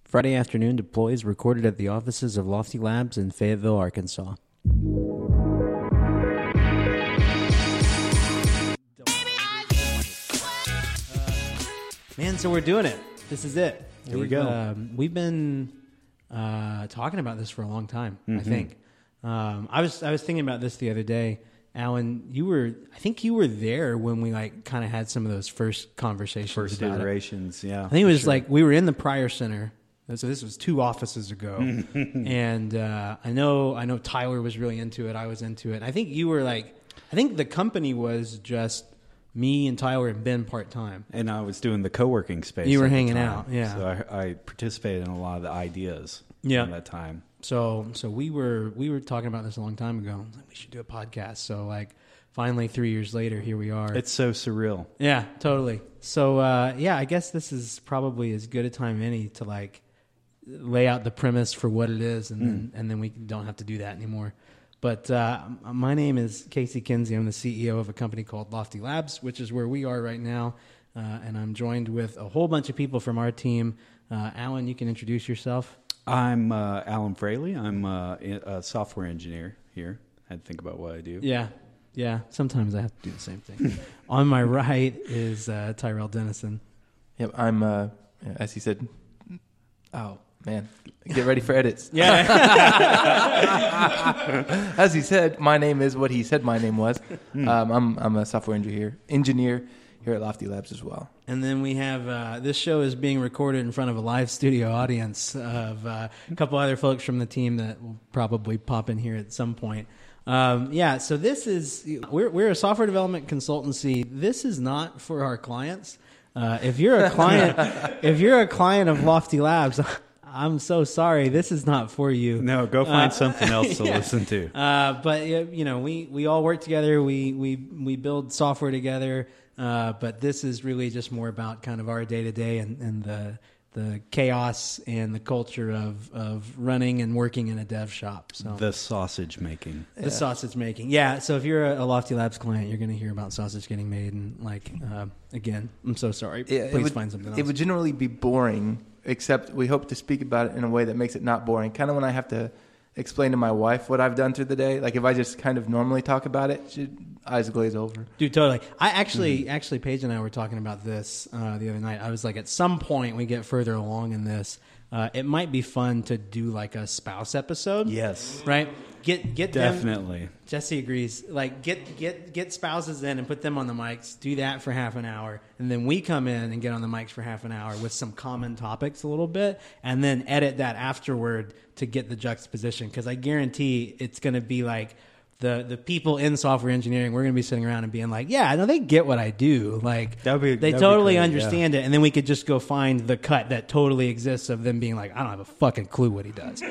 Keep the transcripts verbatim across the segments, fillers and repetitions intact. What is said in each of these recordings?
Friday Afternoon Deploys recorded at the offices of Lofty Labs in Fayetteville, Arkansas. Man, so we're doing it. This is it. Here we've, we go. Um, we've been uh, talking about this for a long time, Mm-hmm. I think. Um, I was I was thinking about this the other day. Alan, you were, I think you were there when we like kind of had some of those first conversations First about it. iterations, yeah. I think it was sure. like we were in the Prior Center. So this was two offices ago, and uh, I know I know Tyler was really into it. I was into it. I think you were like, I think the company was just me and Tyler and Ben part time. And I was doing the co-working space. You were at the hanging time. out, yeah. So I, I participated in a lot of the ideas Yeah. at that time. So so we were we were talking about this a long time ago. Like, we should do a podcast. So like finally three years later, here we are. It's so surreal. Yeah, totally. So uh, yeah, I guess this is probably as good a time any to like lay out the premise for what it is, and then and then we don't have to do that anymore. But uh, my name is Casey Kinsey. I'm the C E O of a company called Lofty Labs, which is where we are right now. Uh, and I'm joined with a whole bunch of people from our team. Uh, Alan, you can introduce yourself. I'm uh, Alan Fraley. I'm uh, a software engineer here. I had to think about what I do. Yeah, yeah. Sometimes I have to do the same thing. On my right is uh, Tyrell Dennison. Yep, I'm, uh, as he said, oh, man, get ready for edits. Yeah. As he said, my name is what he said my name was. Um, I'm I'm a software engineer engineer here at Lofty Labs as well. And then we have, uh, this show is being recorded in front of a live studio audience of uh, a couple other folks from the team that will probably pop in here at some point. Um, yeah, so this is, we're, we're a software development consultancy. This is not for our clients. Uh, if you're a client, if you're a client of Lofty Labs, I'm so sorry. This is not for you. No, go find Uh, something else to yeah. listen to. Uh, but you know, we, we all work together. We we we build software together. Uh, but this is really just more about kind of our day to day and and the the chaos and the culture of of running and working in a dev shop. So The sausage making. the Yeah. sausage making. Yeah. So if you're a, a Lofty Labs client, you're going to hear about sausage getting made. And like uh, again, I'm so sorry. Yeah, it Please would- find something else. It would generally be boring, except we hope to speak about it in a way that makes it not boring. Kind of when I have to explain to my wife what I've done through the day. Like if I just kind of normally talk about it, she, eyes glaze over. Dude, totally. I actually, mm-hmm. actually, Paige and I were talking about this uh, the other night. I was like, at some point we get further along in this, uh, it might be fun to do like a spouse episode. Yes. Right? Get get them. Definitely. Jesse agrees. Like get get get spouses in and put them on the mics. Do that for half an hour, and then we come in and get on the mics for half an hour with some common topics a little bit, and then edit that afterward to get the juxtaposition. Because I guarantee it's going to be like. The the people in software engineering, we're going to be sitting around and being like, yeah, no, they get what I do. Like, That'd be- they that'd be totally great, understand it. And then we could just go find the cut that totally exists of them being like, I don't have a fucking clue what he does.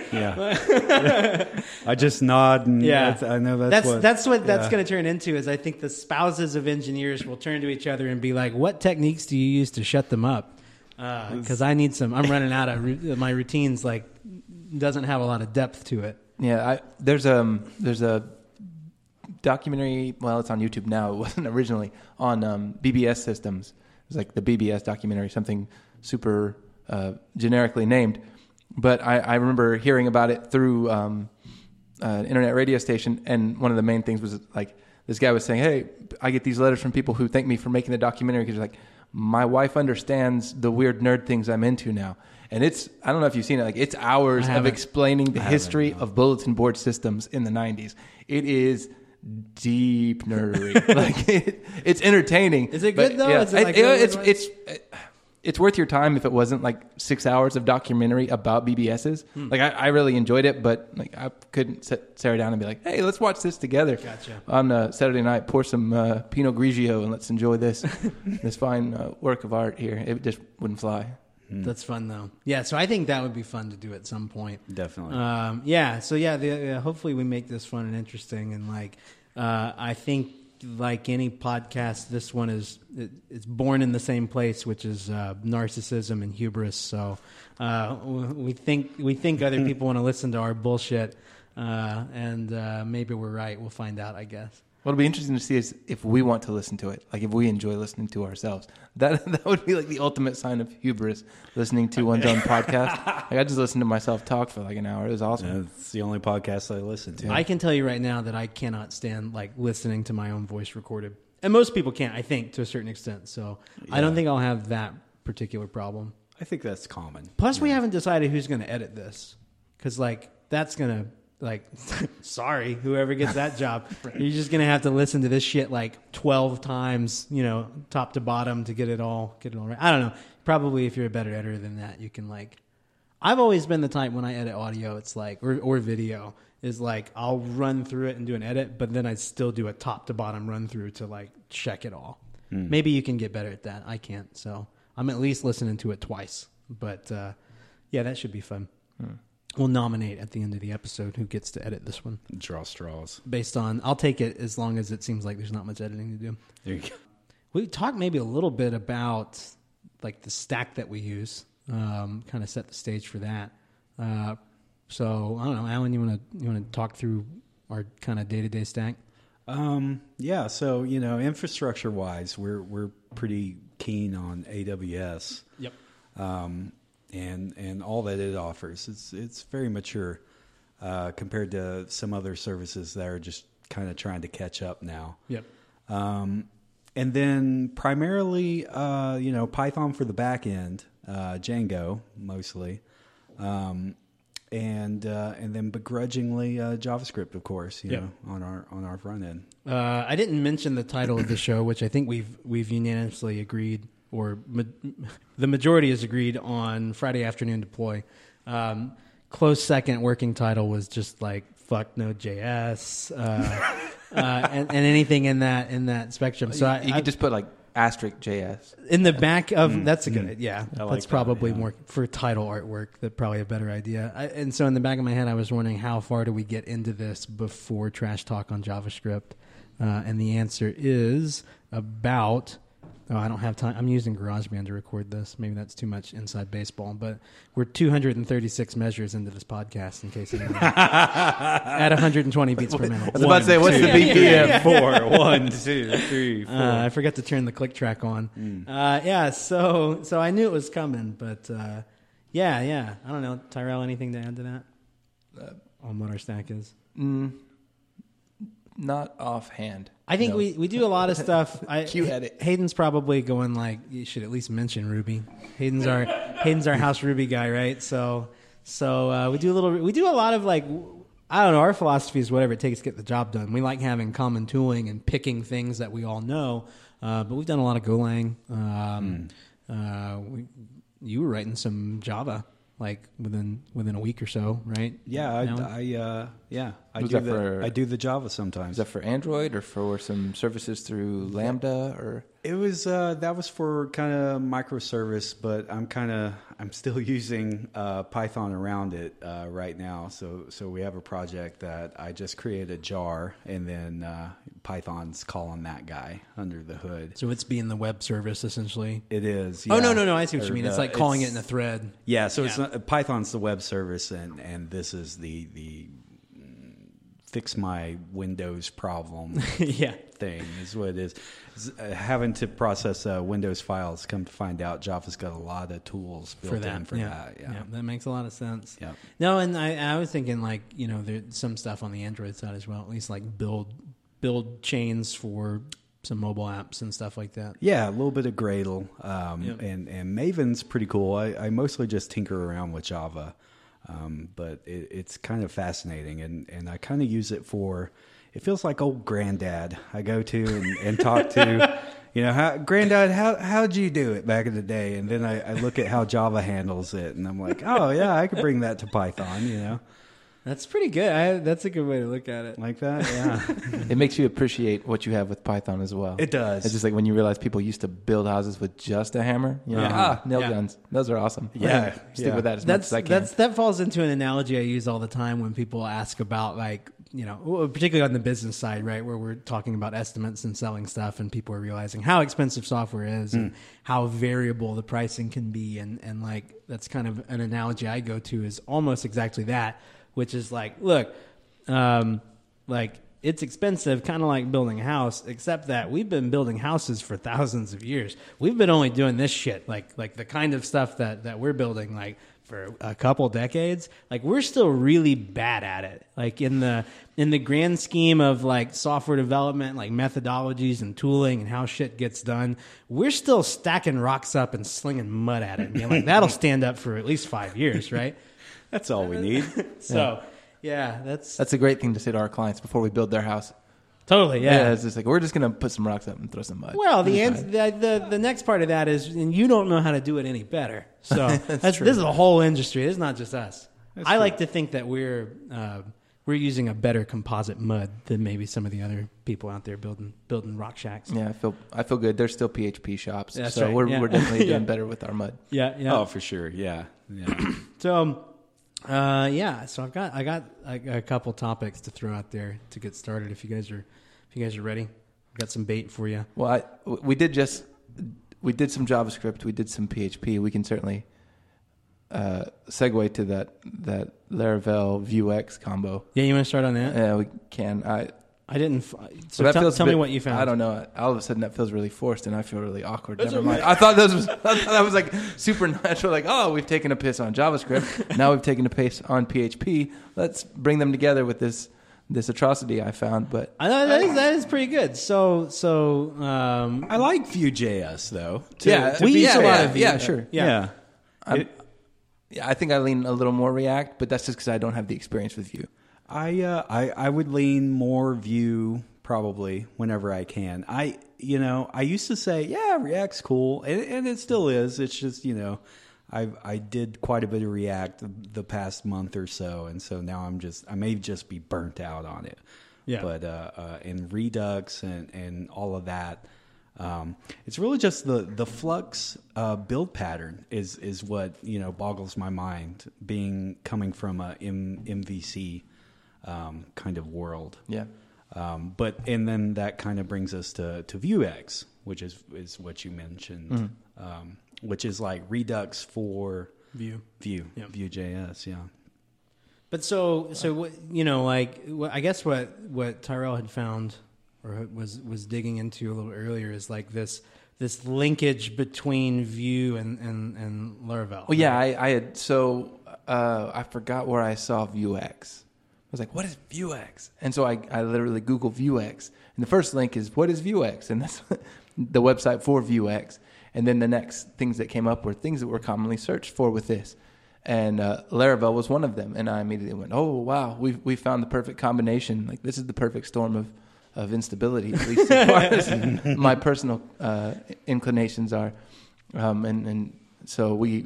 Yeah. I just nod and Yeah. that's, I know that's, That's what. that's what that's yeah. going to turn into. Is I think the spouses of engineers will turn to each other and be like, "What techniques do you use to shut them up?" Because I need some. I'm running out of ru- my routines. Like, doesn't have a lot of depth to it. Yeah, I, there's um there's a documentary. Well, it's on YouTube now. It wasn't originally on um, B B S systems. It was like the B B S documentary, something super uh, generically named. But I, I remember hearing about it through um, uh, an internet radio station, and one of the main things was like this guy was saying, "Hey, I get these letters from people who thank me for making the documentary because like my wife understands the weird nerd things I'm into now." And it's, I don't know if you've seen it, like it's hours I of haven't. explaining the I haven't, history no. of bulletin board systems in the nineties. It is deep nerdery. like it, it's entertaining. Is it good, but, though? Yeah, Is it like it- really it's, like- it's it's worth your time if it wasn't like six hours of documentary about B B Ss. Hmm. Like I, I really enjoyed it, but like I couldn't sit Sarah down and be like, "Hey, let's watch this together." Gotcha. On uh, Saturday night, pour some uh, Pinot Grigio and let's enjoy this this fine uh, work of art here. It just wouldn't fly. That's fun though. Yeah, so I think that would be fun to do at some point. Definitely. Um, yeah, so yeah, the, uh, hopefully we make this fun and interesting, and like uh, I think like any podcast, this one is it, it's born in the same place, which is uh, narcissism and hubris. So uh, we think we think other people want to listen to our bullshit, uh, and uh, maybe we're right. We'll find out, I guess. What'll be interesting to see is if we want to listen to it, like if we enjoy listening to ourselves. That that would be like the ultimate sign of hubris, listening to one's own podcast. Like I just listened to myself talk for like an hour. It was awesome. It's the only podcast I listen to. I can tell you right now that I cannot stand like listening to my own voice recorded. And most people can't, I think, to a certain extent. So Yeah. I don't think I'll have that particular problem. I think that's common. Plus, we Yeah. haven't decided who's going to edit this. Because, like, that's going to, like, sorry, whoever gets that job. You're just going to have to listen to this shit, like, twelve times, you know, top to bottom to get it all, get it all right. I don't know. Probably if you're a better editor than that, you can, like... I've always been the type when I edit audio, it's like, or, or video, is like, I'll run through it and do an edit, but then I still do a top to bottom run through to, like, check it all. Mm. Maybe you can get better at that. I can't. So I'm at least listening to it twice. But, uh, yeah, that should be fun. Hmm. We'll nominate at the end of the episode who gets to edit this one. Draw straws. Based on, I'll take it as long as it seems like there's not much editing to do. There you go. We talked maybe a little bit about like the stack that we use, um, kind of set the stage for that. Uh, so I don't know, Alan, you want to you want to talk through our kind of day to day stack? Um, yeah. So you know, infrastructure wise, we're we're pretty keen on A W S. Yep. Um, and and all that it offers. It's it's very mature uh, compared to some other services that are just kind of trying to catch up now. Yep. Um, and then primarily, uh, you know, Python for the back end, uh, Django mostly, um, and uh, and then begrudgingly uh, JavaScript, of course, you Yep. know, on our on our front end. Uh, I didn't mention the title of the show, which I think we've we've unanimously agreed, or ma- the majority has agreed on Friday Afternoon Deploy. Um, close second working title was just like fuck Node.js, uh, uh, and, and anything in that in that spectrum. So you, I, you I, could just put like asterisk J S. in the back of that's a good yeah. I like That's that, probably yeah. more for title artwork. That's probably a better idea. I, and so in the back of my head, I was wondering how far do we get into this before trash talk on JavaScript, uh, and the answer is about. Oh, I don't have time. I'm using GarageBand to record this. Maybe that's too much inside baseball, but we're two hundred thirty-six measures into this podcast. In case anyone at one hundred twenty beats per minute. I was about to say, what's the B P M? Four, one, two, three, four. Uh, I forgot to turn the click track on. Mm. Uh, yeah, so so I knew it was coming, but uh, yeah, yeah. I don't know, Tyrell. Anything to add to that uh, on what our stack is? Mm, not offhand. I think No. we, we do a lot of stuff. I, Q edit. Hayden's probably going like you should at least mention Ruby. Hayden's our Hayden's our house Ruby guy, right? So so uh, we do a little. We do a lot of like. I don't know. Our philosophy is whatever it takes to get the job done. We like having common tooling and picking things that we all know. Uh, but we've done a lot of Golang. Um, mm. uh, we, you were writing some Java like within within a week or so, right? Yeah, I, Alan? I uh, yeah, I Was do that the for- I do the Java sometimes. Is that for Android or for some services through Lambda or? It was uh, that was for kind of microservice, but I'm kind of I'm still using uh, Python around it uh, right now. So so we have a project that I just created a jar, and then uh, Python's calling that guy under the hood. So it's being the web service essentially. It is. Oh yeah. no no no! I see what you Or mean. It's the- like calling it's- it in a thread. Yeah, so it's Yeah. not, Python's the web service, and, and this is the the mm, fix my Windows problem yeah. thing is what it is. It's, uh, having to process uh, Windows files, come to find out, Java's got a lot of tools built for that. in for yeah. that. Yeah. yeah, that makes a lot of sense. Yeah. No, and I, I was thinking like you know there's some stuff on the Android side as well. At least like build build chains for some mobile apps and stuff like that. Yeah, a little bit of Gradle, um, Yep. and and Maven's pretty cool. I, I mostly just tinker around with Java, um, but it, it's kind of fascinating, and, and I kind of use it for. It feels like old granddad. I go to and, and talk to, you know, how, granddad, how how'd you do it back in the day? And then I, I look at how Java handles it, and I'm like, oh yeah, I could bring that to Python, you know, That's pretty good. I, that's a good way to look at it. like that. Yeah, It makes you appreciate what you have with Python as well. it does. It's just like when you realize people used to build houses with just a hammer. You're like, Uh-huh. ah, nail Yeah. guns. Those are awesome. Yeah, Stick yeah. with that as That's much as I can. that's that falls into an analogy I use all the time when people ask about like you know well, particularly on the business side, right, where we're talking about estimates and selling stuff, and people are realizing how expensive software is and how variable the pricing can be, and and like that's kind of an analogy I go to is almost exactly that, which is like, look, um, like it's expensive, kind of like building a house, except that we've been building houses for thousands of years. We've been only doing this shit, like like the kind of stuff that, that we're building, like for a couple decades. Like we're still really bad at it. Like in the in the grand scheme of like software development, like methodologies and tooling and how shit gets done, we're still stacking rocks up and slinging mud at it. And being like, that'll stand up for at least five years, right? That's all we need. So. Yeah, that's That's a great thing to say to our clients before we build their house. totally yeah. Yeah, it's just like we're just gonna put some rocks up and throw some mud. Well, the, ans- the the the next part of that is, and you don't know how to do it any better. So that's, that's this is a whole industry. It's not just us. That's I true. like to think that we're uh, we're using a better composite mud than maybe some of the other people out there building building rock shacks. Yeah, I feel I feel good. There's still P H P shops, that's so right. we're yeah. we're definitely doing yeah. better with our mud. Yeah, yeah. Oh, for sure. Yeah, yeah. So. Um, Uh, yeah, so I've got I got a, a couple topics to throw out there to get started. If you guys are if you guys are ready, I've got some bait for you. Well, I, we did just we did some JavaScript, we did some P H P. We can certainly uh, segue to that that Laravel Vuex combo. Yeah, you want to start on that? Yeah, we can. I I didn't. F- so that tell, feels tell a me bit- what you found. I don't know. All of a sudden, that feels really forced, and I feel really awkward. That's Never okay. mind. I thought this was. I thought that was like supernatural. Like, oh, we've taken a piss on JavaScript. Now we've taken a piss on P H P. Let's bring them together with this this atrocity I found. But I know that is, that is pretty good. So so um, I like Vue.js though. To, yeah, to we be use a yeah, lot yeah, of Vue. yeah, sure. Yeah. Yeah. I'm- It- yeah, I think I lean a little more React, but that's just because I don't have the experience with Vue. I uh, I I would lean more Vue probably whenever I can. I you know I used to say yeah React's cool and, and it still is. It's just you know I I did quite a bit of React the, the past month or so, and so now I'm just I may just be burnt out on it. Yeah. But uh, uh, in Redux and and all of that. Um, it's really just the the Flux uh, build pattern is is what you know boggles my mind. Being coming from a M- MVC um, kind of world, Yeah. um, but and then that kind of brings us to to Vuex, which is is what you mentioned, Mm-hmm. um, which is like Redux for Vue. Vue, Yep. Vue.js, yeah. But so so what you know like what, I guess what what Tyrell had found or was was digging into a little earlier is like this this linkage between Vue and and, and Laravel. Well, yeah, I, I had so uh, I forgot where I saw Vuex. I was like, "What is Vuex?" And so I, I literally Googled Vuex, and the first link is "What is Vuex?" and that's the website for Vuex. And then the next things that came up were things that were commonly searched for with this, and uh, Laravel was one of them. And I immediately went, "Oh wow, we we found the perfect combination. Like this is the perfect storm of." of instability, at least as far as my personal uh, inclinations are. Um, and, and so we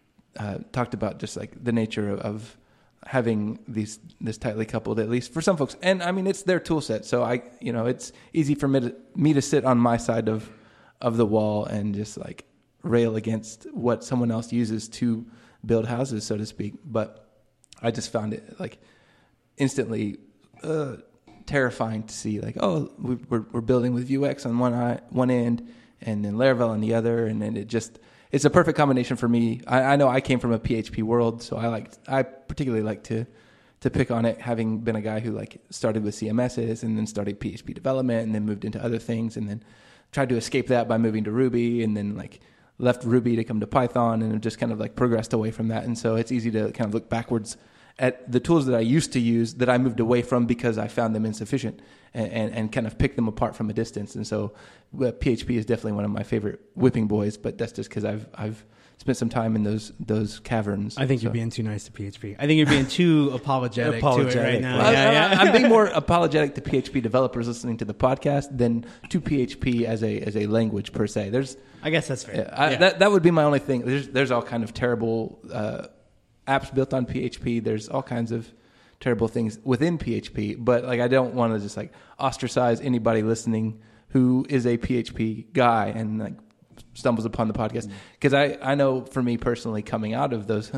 uh, talked about just like the nature of, of having these this tightly coupled, at least for some folks. And I mean, it's their tool set. So I, you know, it's easy for me to, me to sit on my side of, of the wall and just like rail against what someone else uses to build houses, so to speak. But I just found it like instantly, uh, terrifying to see like, oh, we're we're building with Vuex on one eye, one end and then Laravel on the other, and then it just it's a perfect combination for me. I, I know I came from a P H P world, so I like I particularly like to to pick on it, having been a guy who like started with C M Ss and then started P H P development and then moved into other things and then tried to escape that by moving to Ruby and then like left Ruby to come to Python and just kind of like progressed away from that. And so it's easy to kind of look backwards at the tools that I used to use that I moved away from because I found them insufficient and, and, and kind of pick them apart from a distance. And so uh, P H P is definitely one of my favorite whipping boys, but that's just because I've I've spent some time in those those caverns. I think so. you're being too nice to P H P. I think you're being too apologetic, Apologetic, to it right now. right. Yeah, I, yeah. I, I'm being more apologetic to P H P developers listening to the podcast than to P H P as a as a language per se. There's, I guess that's fair. yeah, I, Yeah. that that would be my only thing. There's there's all kind of terrible uh, apps built on P H P. There's all kinds of terrible things within P H P, but like I don't want to just like ostracize anybody listening who is a P H P guy and like stumbles upon the podcast, because I I know for me personally, coming out of those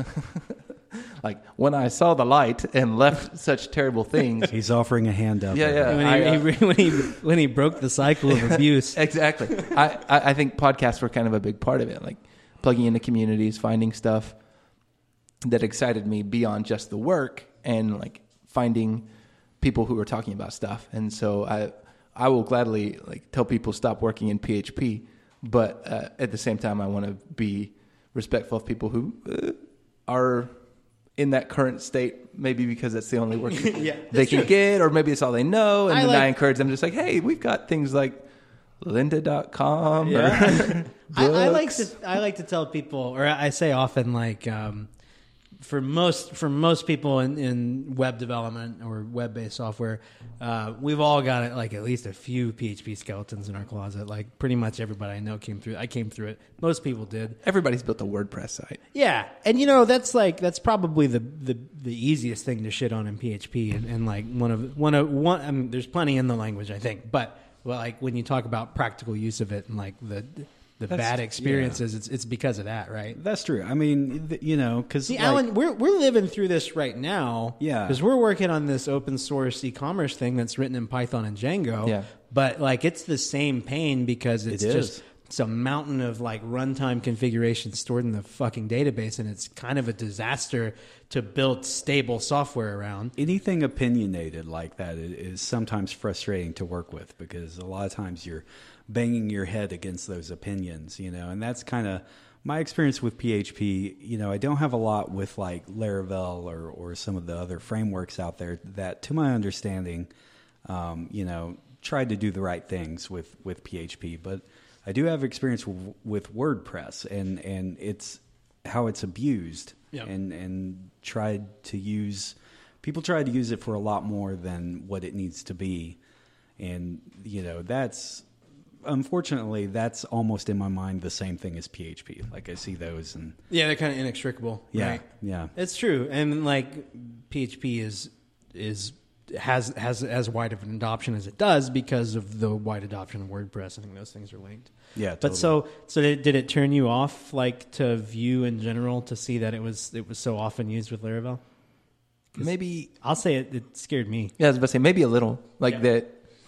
like when I saw the light and left such terrible things. He's offering a hand up. Yeah, there. yeah. when, I, he, uh, he, when he when he broke the cycle of abuse. Exactly. I, I I think podcasts were kind of a big part of it, like plugging into communities, finding stuff that excited me beyond just the work, and like finding people who are talking about stuff. And so I I will gladly like tell people stop working in P H P, but uh, at the same time I want to be respectful of people who uh, are in that current state, maybe because that's the only work yeah, they can true. get, or maybe it's all they know. And I then like, I encourage them just like, hey, we've got things like lynda dot com. Yeah. Or I, I like to I like to tell people, or I say often, like um, for most for most people in, in web development or web based software, uh, we've all got like at least a few P H P skeletons in our closet. Like pretty much everybody I know came through. I came through it. Most people did. Everybody's built a WordPress site. Yeah, and you know that's like that's probably the, the, the easiest thing to shit on in P H P, and, and like one of one of one. I mean, there's plenty in the language, I think, but well, like when you talk about practical use of it and like the the That's- bad experiences, yeah. it's it's because of that, right? That's true. I mean, th- you know, because See, like, Alan, we're we're living through this right now, Yeah. because we're working on this open source e-commerce thing that's written in Python and Django, Yeah. But like it's the same pain because it's It is. just. It's a mountain of like runtime configuration stored in the fucking database, and it's kind of a disaster to build stable software around. anything opinionated like that i- is sometimes frustrating to work with because a lot of times you're banging your head against those opinions, you know, and that's kind of my experience with P H P. You know, I don't have a lot with like Laravel or, or some of the other frameworks out there that, to my understanding, um, you know, tried to do the right things with, with P H P, but I do have experience with, with WordPress and, and it's how it's abused Yep. and, and tried to use, people tried to use it for a lot more than what it needs to be. And, you know, that's, unfortunately, that's almost in my mind the same thing as P H P. Like I see those and Yeah, they're kind of inextricable. yeah, right? yeah. It's true, and like P H P is is has has as wide of an adoption as it does because of the wide adoption of WordPress. I think those things are linked. Yeah, But totally. so so did, did it turn you off like to Vue in general to see that it was it was so often used with Laravel? Maybe I'll say it, it scared me. Yeah, I was about to say maybe a little like Yeah. that.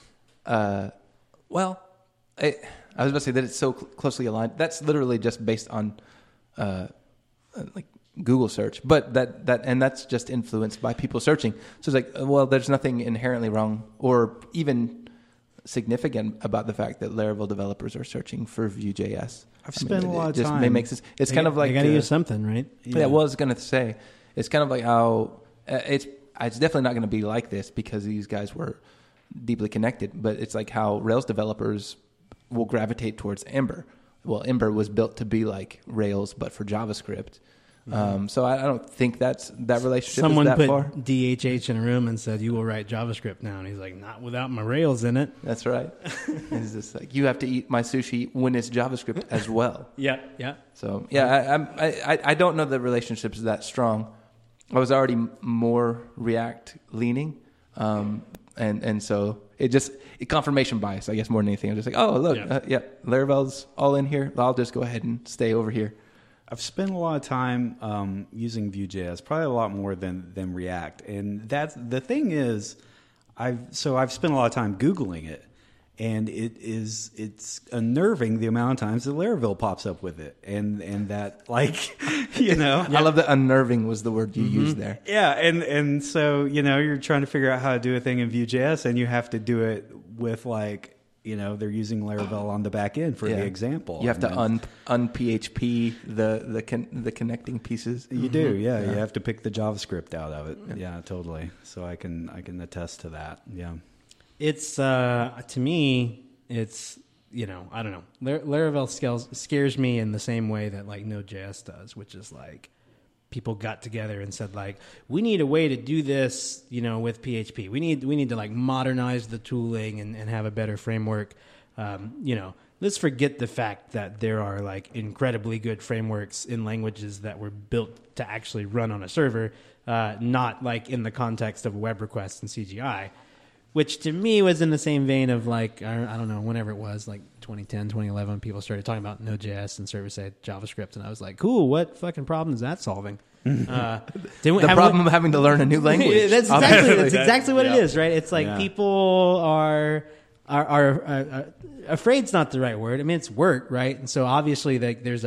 Uh, well, I, I was about to say that it's so cl- closely aligned. That's literally just based on uh, uh, like Google search, but that that and that's just influenced by people searching. So it's like, uh, well, there's nothing inherently wrong or even significant about the fact that Laravel developers are searching for Vue.js. I've I mean, spent a it- lot it of just time. makes it, it's They kind got- of like they got to uh, use something, right? yeah. well, I was going to say it's kind of like how uh, it's it's definitely not going to be like this because these guys were deeply connected. But it's like how Rails developers will gravitate towards Ember. Well, Ember was built to be like Rails, but for JavaScript. Mm-hmm. Um, so I, I don't think that's that relationship Someone is that put far. D H H in a room and said, "You will write JavaScript now," and he's like, "Not without my Rails in it." That's right. It's just like you have to eat my sushi when it's JavaScript as well. Yeah, yeah. So yeah, I, I'm- I I I don't know the relationship's that strong. I was already m- more React leaning, um, and and so it just it confirmation bias, I guess, more than anything. I'm just like, oh look, Yeah. yeah, uh, yeah Laravel's all in here. I'll just go ahead and stay over here. I've spent a lot of time um, using Vue.js, probably a lot more than, than React. And that's the thing is, I've so I've spent a lot of time Googling it, and it is it's unnerving the amount of times that Laravel pops up with it, and and that like you know. I love that unnerving was the word you used there. Yeah, and, and so, you know, you're trying to figure out how to do a thing in Vue.js, and you have to do it with, like, you know, they're using Laravel on the back end for Yeah. the example. You have to And un un P H P the the con- the connecting pieces. You do, yeah, Yeah. You have to pick the JavaScript out of it. Yeah, totally. So I can I can attest to that. Yeah. It's uh, to me, it's you know, I don't know. Lar- Laravel scares scares me in the same way that like Node.js does, which is like people got together and said like, we need a way to do this, you know, with P H P. We need we need to like modernize the tooling and, and have a better framework. Um, you know, let's forget the fact that there are like incredibly good frameworks in languages that were built to actually run on a server, uh, not like in the context of web requests and C G I. Which to me was in the same vein of like, I I don't know, whenever it was, like twenty ten, twenty eleven, people started talking about Node.js and server-side JavaScript, and I was like, cool, what fucking problem is that solving? Uh, didn't we- The have problem we- of having to learn a new language. Yeah, that's exactly, obviously. that's exactly what Yeah. it is, right? It's like Yeah. people are, are, are, are, are afraid's not the right word. I mean, it's work, right? And so obviously like, there's a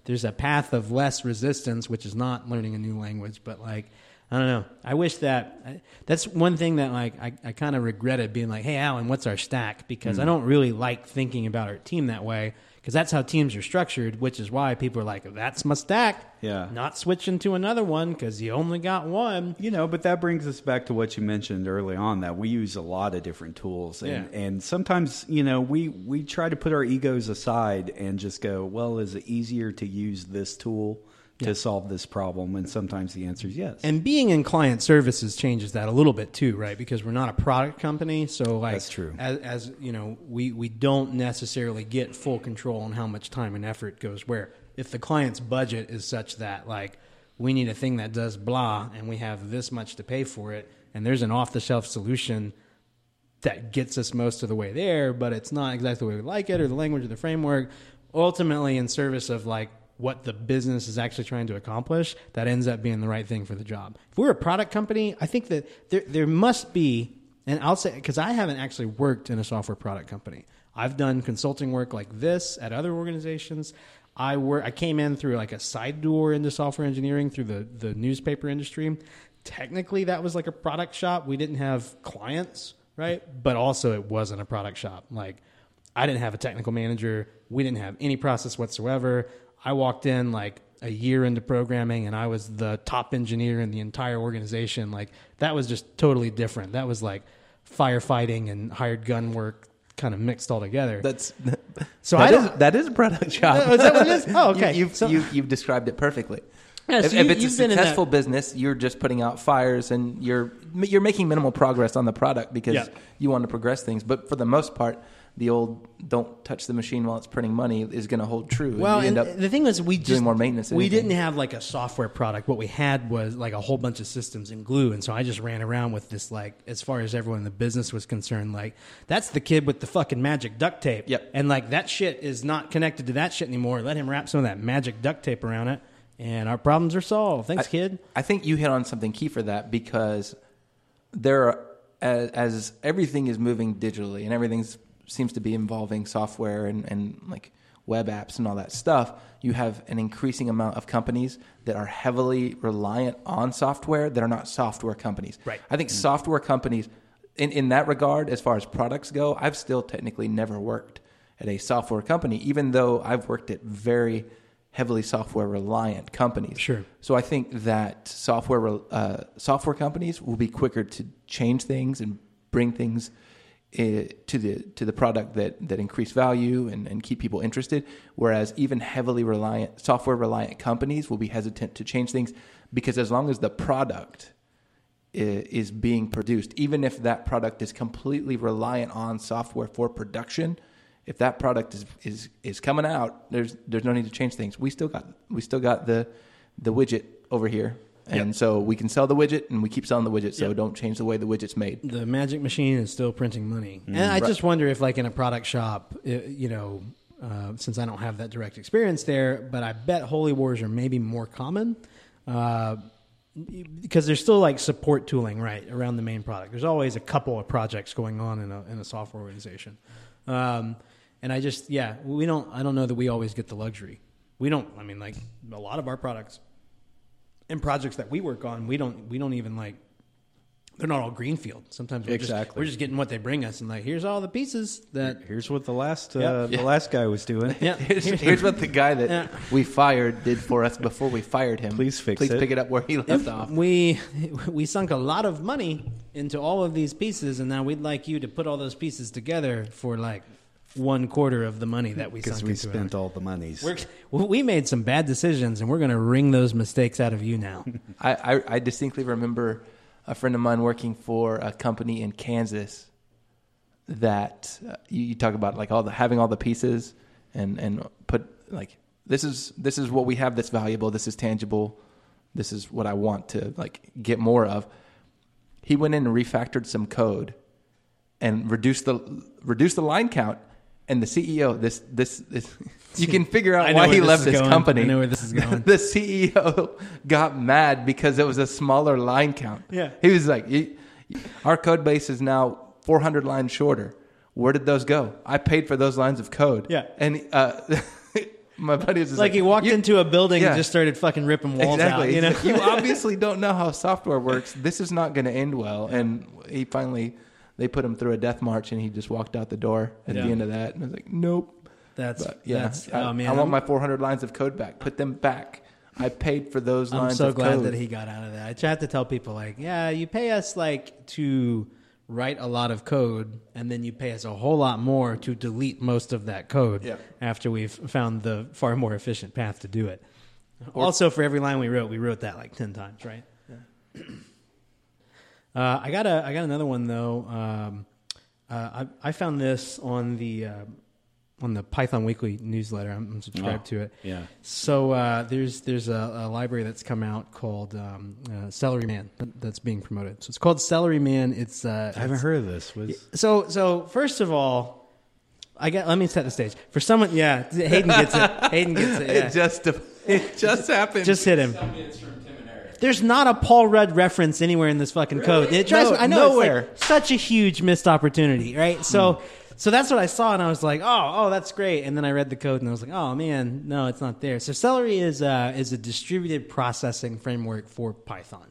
there's a path of less resistance, which is not learning a new language. But like, I don't know. I wish that that's one thing that like I, I kind of regretted being like, hey, Alan, what's our stack? Because mm. I don't really like thinking about our team that way. Because that's how teams are structured, which is why people are like, that's my stack. Yeah. Not switching to another one because you only got one. You know, but that brings us back to what you mentioned early on, that we use a lot of different tools. And, Yeah. and sometimes, you know, we, we try to put our egos aside and just go, well, is it easier to use this tool to Yeah. solve this problem? And sometimes the answer is yes. And being in client services changes that a little bit too, right? Because we're not a product company, so like That's true. As, as you know, we we don't necessarily get full control on how much time and effort goes where. If the client's budget is such that like we need a thing that does blah, and we have this much to pay for it, and there's an off-the-shelf solution that gets us most of the way there, but it's not exactly the way we like it or the language or the framework, ultimately in service of like what the business is actually trying to accomplish, that ends up being the right thing for the job. If we're a product company, I think that there there must be, and I'll say, because I haven't actually worked in a software product company. I've done consulting work like this at other organizations. I work, I came in through like a side door into software engineering through the, the newspaper industry. Technically, that was like a product shop. We didn't have clients, right? But also it wasn't a product shop. Like I didn't have a technical manager. We didn't have any process whatsoever. I walked in like a year into programming and I was the top engineer in the entire organization. Like that was just totally different. That was like firefighting and hired gun work kind of mixed all together. That's so that I don't, is, that is a product shop. Oh, is that what it is? Oh, okay. you, you've, So- you, you've described it perfectly. Yeah, so if, you- if it's a you've been in that- successful business, you're just putting out fires and you're you're making minimal progress on the product because Yeah. you want to progress things. But for the most part, the old "don't touch the machine while it's printing money" is going to hold true. Well, you and end up the thing was, we doing just more maintenance than we anything. didn't have like a software product. What we had was like a whole bunch of systems and glue, and so I just ran around with this. Like, as far as everyone in the business was concerned, like that's the kid with the fucking magic duct tape. Yep. And like that shit is not connected to that shit anymore. Let him wrap some of that magic duct tape around it, and our problems are solved. Thanks, I, kid. I think you hit on something key for that because there are, as, as everything is moving digitally and everything seems to be involving software and, and like web apps and all that stuff, you have an increasing amount of companies that are heavily reliant on software that are not software companies. Right. I think mm-hmm. software companies, in, in that regard, as far as products go, I've still technically never worked at a software company, even though I've worked at very heavily software reliant companies. Sure. So I think that software uh, software companies will be quicker to change things and bring things uh, to the to the product that that increase value and, and keep people interested. Whereas even heavily reliant software reliant companies will be hesitant to change things because as long as the product is, is being produced, even if that product is completely reliant on software for production. If that product is, is is coming out, there's there's no need to change things. We still got we still got the the widget over here, and Yep. so we can sell the widget, and we keep selling the widget. So Yep. don't change the way the widget's made. The magic machine is still printing money. And I Right. just wonder if, like, in a product shop, it, you know, uh, since I don't have that direct experience there, but I bet Holy Wars are maybe more common uh, because there's still, like, support tooling, right, around the main product. There's always a couple of projects going on in a, in a software organization. Um, and I just, yeah, we don't, I don't know that we always get the luxury. We don't, I mean, like, a lot of our products and projects that we work on, we don't, we don't even, like, they're not all greenfield. Sometimes we're just, Exactly. we're just getting what they bring us, and like, here's all the pieces that. Here's what the last uh, Yeah. the Yeah. last guy was doing. Yeah, Here's, here's what the guy that Yeah. we fired did for us before we fired him. Please fix Please it. pick it up where he left off. we we sunk a lot of money into all of these pieces, and now we'd like you to put all those pieces together for like one quarter of the money that we Because sunk we into spent it. all the monies. We're, we made some bad decisions, and we're going to wring those mistakes out of you now. I, I, I distinctly remember a friend of mine working for a company in Kansas that uh, you, you talk about like all the having all the pieces and, and put like this is this is what we have that's valuable, this is tangible, this is what I want to like get more of. He went in and refactored some code and reduced the reduced the line count. And the C E O, this this, this you can figure I out know why where he this left is this going. company. I know where this is going. The C E O got mad because it was a smaller line count. Yeah. He was like, "You- our code base is now four hundred lines shorter. Where did those go? I paid for those lines of code." Yeah. And uh, my buddy was just Like like, he walked you, into a building Yeah. and just started fucking ripping walls exactly. out. You know, He's like, you obviously don't know how software works. This is not going to end well. And he finally, they put him through a death march, and he just walked out the door at Yeah. the end of that. And I was like, nope. that's But yeah, that's. I, Oh man, I want I'm- my four hundred lines of code back. Put them back. I paid for those I'm lines so of glad code. that he got out of that. I try to tell people like, yeah, you pay us like to write a lot of code, and then you pay us a whole lot more to delete most of that code Yeah. after we've found the far more efficient path to do it. Also, for every line we wrote, we wrote that like ten times, right? Yeah. uh, I got a, I got another one though. Um, uh, I, I found this on the uh, on the Python Weekly newsletter. I'm, I'm subscribed Oh, to it. yeah. So uh, there's there's a, a library that's come out called um, uh, Celery Man that's being promoted. So it's called Celery Man. It's uh, I haven't it's- heard of this. Was So so first of all, I got let me set the stage for someone. Yeah, Hayden gets it. Hayden gets it. Yeah. It just, it just happened. Just hit him. There's not a Paul Rudd reference anywhere in this fucking code. It drives No, me, I know nowhere. it's like such a huge missed opportunity, right? So, so that's what I saw, and I was like, oh, oh, that's great. And then I read the code, and I was like, oh man, no, it's not there. So Celery is uh, is a distributed processing framework for Python,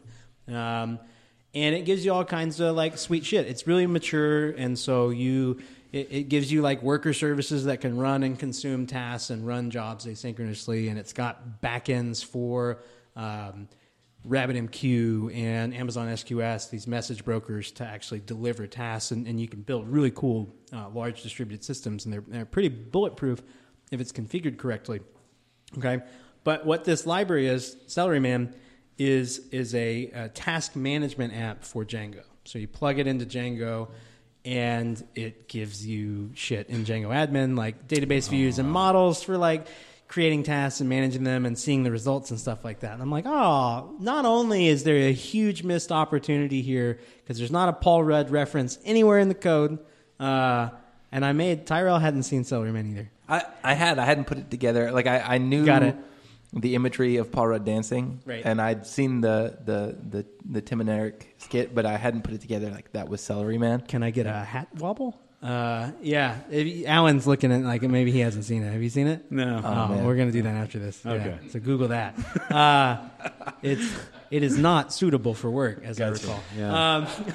um, and it gives you all kinds of like sweet shit. It's really mature, and so you. It, it gives you like worker services that can run and consume tasks and run jobs asynchronously, and it's got backends for um, RabbitMQ and Amazon S Q S, these message brokers to actually deliver tasks, and, and you can build really cool uh, large distributed systems, and they're, they're pretty bulletproof if it's configured correctly. Okay, but what this library is, Celeryman, is is a, a task management app for Django. So you plug it into Django, and it gives you shit in Django admin, like database views and models for like creating tasks and managing them and seeing the results and stuff like that. And I'm like, oh, not only is there a huge missed opportunity here because there's not a Paul Rudd reference anywhere in the code, uh, and I made, Tyrell hadn't seen Celeryman either. I, I had. I hadn't put it together. Like I, I knew Got it. the imagery of Paul Rudd dancing, Right. and I'd seen the, the, the, the Tim and Eric skit, but I hadn't put it together like that was Celery Man. Can I get a hat wobble? Uh, yeah. If you, Alan's looking at like maybe he hasn't seen it. Have you seen it? no. Oh, man. we're gonna do that after this. Okay. Yeah. So Google that. Uh, it's it is not suitable for work, as I Gotcha. recall. Yeah.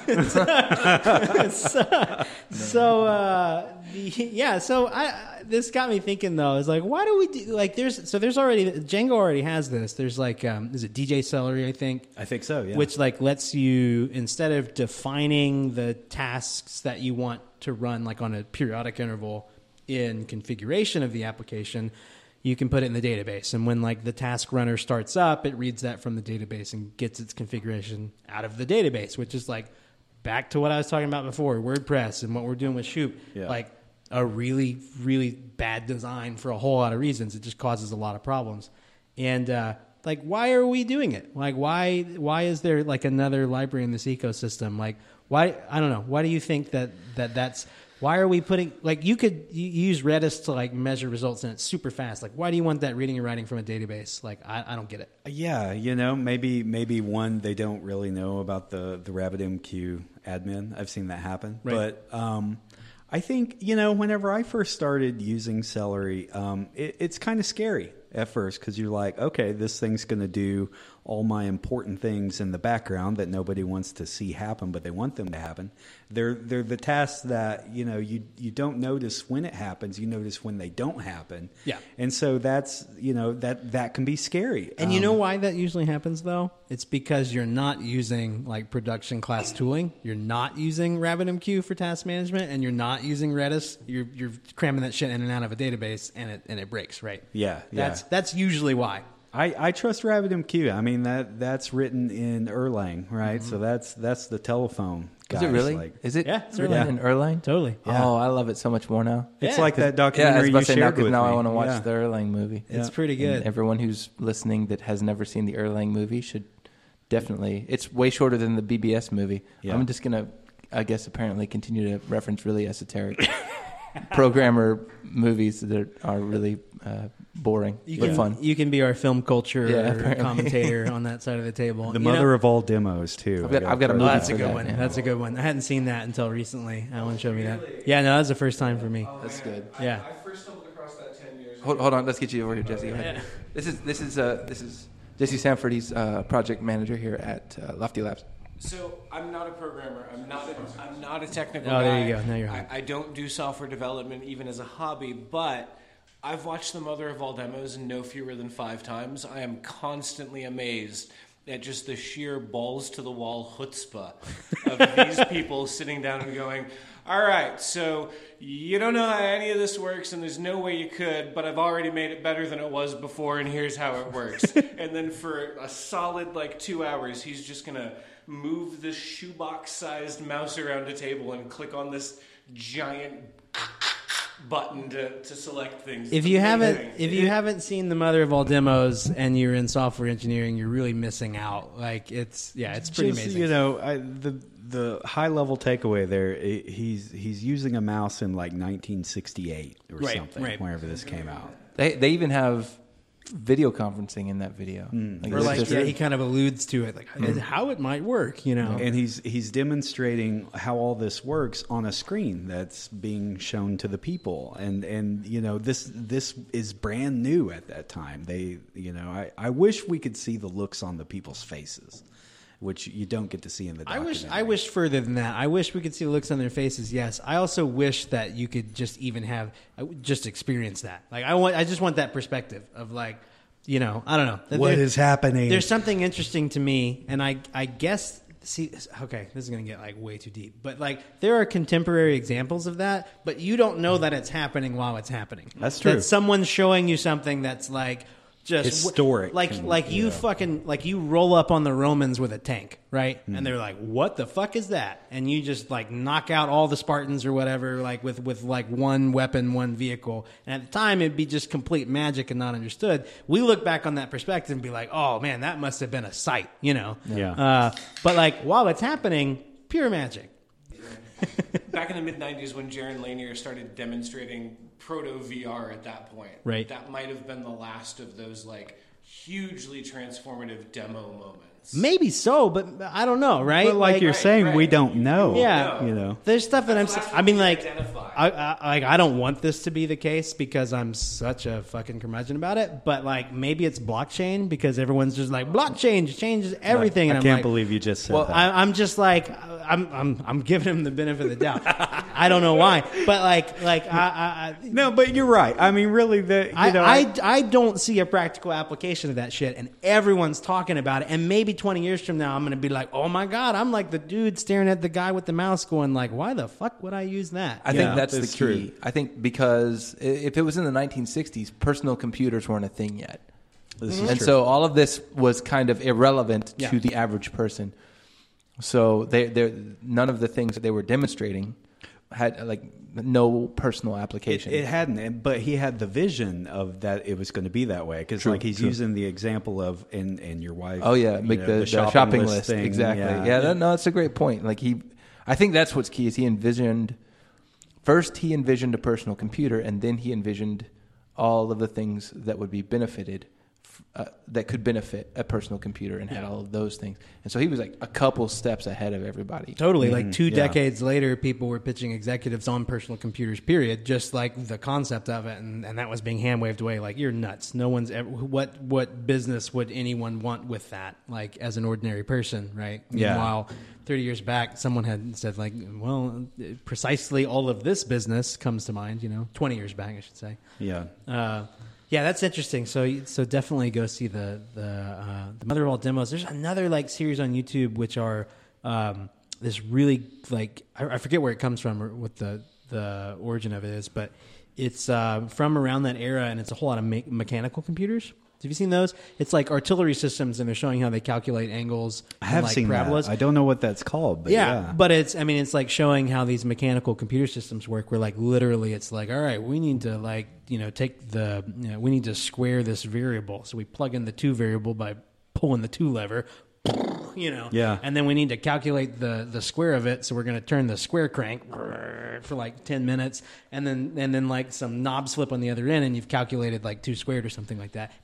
Um, so so uh, the, yeah. So I this got me thinking though. Is like why do we do like there's so there's already Django already has this. There's like um, is it D J Celery I think. I think so. Yeah. Which like lets you, instead of defining the tasks that you want to run like on a periodic interval in configuration of the application, you can put it in the database. And when like the task runner starts up, it reads that from the database and gets its configuration out of the database, which is like back to what I was talking about before, WordPress and what we're doing with Shoop. Yeah. Like a really, really bad design for a whole lot of reasons. It just causes a lot of problems. And uh, like, why are we doing it? Like, why why is there like another library in this ecosystem? Like, why? I don't know. Why do you think that, that that's why are we putting like you could you use Redis to like measure results and it's super fast. Like, why do you want that reading and writing from a database? Like, I, I don't get it. Yeah, you know, maybe maybe one they don't really know about the the RabbitMQ admin. I've seen that happen, Right. but um, I think you know, whenever I first started using Celery, um, it, it's kind of scary at first because you're like, okay, this thing's going to do all my important things in the background that nobody wants to see happen, but they want them to happen. They're they're the tasks that you know you you don't notice when it happens. You notice when they don't happen. Yeah. and so that's you know that that can be scary. And you Um, know why that usually happens, though? It's because you're not using like production class tooling. You're not using RabbitMQ for task management, and you're not using Redis. You're you're cramming that shit in and out of a database, and it and it breaks, right? Yeah, That's yeah. that's usually why. I, I trust RabbitMQ. I mean that that's written in Erlang, right? So that's that's the telephone. Is Guys. it really? Like, Is it Yeah, it's written Erlang. in Erlang? Totally. Yeah. Oh, I love it so much more now. it's Yeah. like that Yeah, I was documentary about you to say now shared because with now me. I want to watch Yeah. the Erlang movie. It's Yeah. pretty good. And everyone who's listening that has never seen the Erlang movie should definitely. It's way shorter than the B B S movie. Yeah. I'm just gonna, I guess, apparently continue to reference really esoteric programmer movies that are really uh, boring You but can, fun. you can be our film culture Yeah, apparently. commentator on that side of the table. The You mother know- of all demos too. I've got- I I've got a throw Oh, movie that that's a for good that, one. yeah. That's a good one. I hadn't seen that until recently. Alan showed me that. Yeah, no, that was the first time for me. That's good. Yeah. I first stumbled across that ten years hold, hold on. Let's get you over here, Jesse. Go ahead. This is this is uh, this is Jesse Sanford. He's uh, project manager here at uh, Lofty Labs. So I'm not a programmer. I'm not a, I'm not a technical Oh, guy. there you go. Now you're I, hyped. I don't do software development even as a hobby, but I've watched the mother of all demos no fewer than five times. I am constantly amazed at just the sheer balls to the wall chutzpah of these people sitting down and going, all right, so you don't know how any of this works, and there's no way you could, but I've already made it better than it was before, and here's how it works. And then for a solid, like, two hours, he's just going to move this shoebox-sized mouse around a table and click on this giant button to, to select things. If It's you amazing. haven't, if you haven't seen the mother of all demos and you're in software engineering, you're really missing out. Like it's, yeah, it's pretty Just, amazing. You know, I, the the high level takeaway there, i he's he's using a mouse in like nineteen sixty-eight or Right, something, right. whenever this came out. They they even have video conferencing in that video. Mm. or it's like, just- yeah, he kind of alludes to it, like how it might work. You know, And he's he's demonstrating how all this works on a screen that's being shown to the people, and and you know this this is brand new at that time. They you know I, I wish we could see the looks on the people's faces, which you don't get to see in the I documentary. wish I wish further than that. I wish we could see looks on their faces. Yes, I also wish that you could just even have uh, just experience that. Like I want, I just want that perspective of like, you know, I don't know that What there- is happening? There's something interesting to me, and I I guess see. Okay, this is gonna get like way too deep, but like there are contemporary examples of that, but you don't know that it's happening while it's happening. That's true. That someone's showing you something that's like. Just Historic like and, like you yeah. fucking like you roll up on the Romans with a tank, right? Mm. And they're like, "What the fuck is that?" And you just like knock out all the Spartans or whatever, like with with like one weapon, one vehicle. And at the time, it'd be just complete magic and not understood. We look back on that perspective and be like, "Oh man, that must have been a sight," you know? Yeah. Uh, but like while it's happening, pure magic. Back in the mid nineties when Jaron Lanier started demonstrating proto V R at that point. Right. That might have been the last of those like hugely transformative demo moments. Maybe so, but I don't know, right? But like, you're right, saying, right. we don't know. Yeah. you know. There's stuff that I'm. That's the last I mean, one like, you identify. I, I like I don't want this to be the case because I'm such a fucking curmudgeon about it. But like, maybe it's blockchain because everyone's just like blockchain changes everything. And I I'm can't like, believe you just said Well, that. I, I'm just like I'm I'm I'm giving him the benefit of the doubt. I don't know why, but like like I I. I no, but you're right. I mean, really, the you I, know, I, I don't see a practical application of that shit, and everyone's talking about it. And maybe twenty years from now, I'm going to be like, "Oh my god, I'm like the dude staring at the guy with the mouse, going like, why the fuck would I use that?" I Yeah, think that's the that's key. true. I think because i- if it was in the nineteen sixties, personal computers weren't a thing yet. this is And true. so all of this was kind of irrelevant Yeah. to the average person. So they they none of the things that they were demonstrating had like no personal It, application. it hadn't, and- but he had the vision of that it was going to be that way. Because True, like he's true. using the example of and and your wife. Oh yeah, you make know, the, the shopping, shopping, list, list, thing. exactly. Yeah, Yeah, that, no, that's a great point. Like he, I think that's what's key is he envisioned. First, he envisioned a personal computer, and then he envisioned all of the things that would be benefited, f- uh, that could benefit a personal computer, and had all of those things. And so he was like a couple steps ahead of everybody. Totally. Like two yeah. decades later, people were pitching executives on personal computers, period. Just like the concept of it. And, and that was being hand waved away. Like, you're nuts. No one's ever, what, what business would anyone want with that? Like, as an ordinary person, right? Yeah. Meanwhile, thirty years back, someone had said, like, well, precisely all of this business comes to mind, you know, twenty years back, I should say. yeah. Uh, yeah, that's interesting. So, so definitely go see the the uh, the Mother of All Demos. There's another like series on YouTube which are um, this really like I, I forget where it comes from or what the the origin of it is, but it's uh, from around that era, and it's a whole lot of me- mechanical computers. Have you seen those? It's like artillery systems, and they're showing how they calculate angles. I and, have like, seen parabolas. that. I don't know what that's called, but Yeah, yeah. but it's, I mean, it's like showing how these mechanical computer systems work where like literally it's like, all right, we need to like, you know, take the, you know, we need to square this variable. So we plug in the two variable by pulling the two lever, you know, Yeah. and then we need to calculate the, the square of it. So we're going to turn the square crank for like ten minutes and then, and then like some knobs flip on the other end and you've calculated like two squared or something like that. It's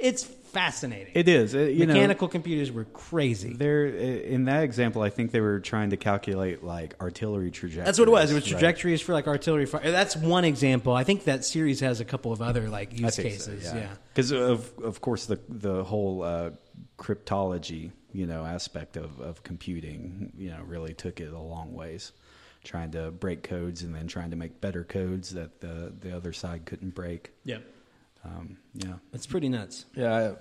fascinating. It is. It, you Mechanical know, computers were crazy. They're in that example. I think they were trying to calculate like artillery trajectories. That's what it was. It was right? trajectories for like artillery fire. That's one example. I think that series has a couple of other like use I think cases. so, yeah, because of of course the the whole uh, cryptology, you know, aspect of, of computing, you know, really took it a long ways. Trying to break codes and then trying to make better codes that the the other side couldn't break. Yep. Um, yeah, It's pretty nuts. Yeah,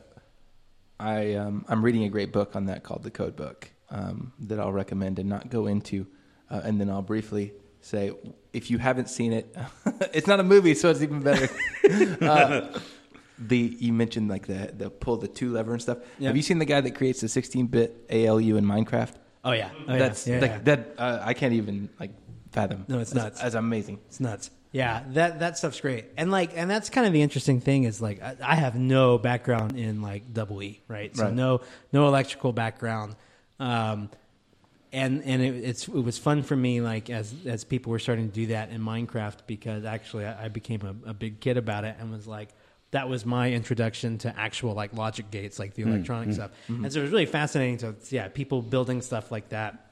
I, I um, I'm reading a great book on that called The Code Book um, that I'll recommend and not go into, uh, and then I'll briefly say if you haven't seen it, it's not a movie, so it's even better. uh, the you mentioned like the the pull the two lever and stuff. Yeah. Have you seen the guy that creates the sixteen bit A L U in Minecraft? Oh yeah, oh, That's yeah. Yeah, like yeah. that. Uh, I can't even like fathom. No, it's that's, nuts. That's amazing. It's nuts. Yeah, that that stuff's great, and like, and that's kind of the interesting thing is like, I, I have no background in like double E, right? So Right. no no electrical background, um, and and it, it's it was fun for me like as as people were starting to do that in Minecraft because actually I, I became a, a big kid about it and was like. That was my introduction to actual like logic gates, like the electronic stuff, and so it was really fascinating to yeah people building stuff like that,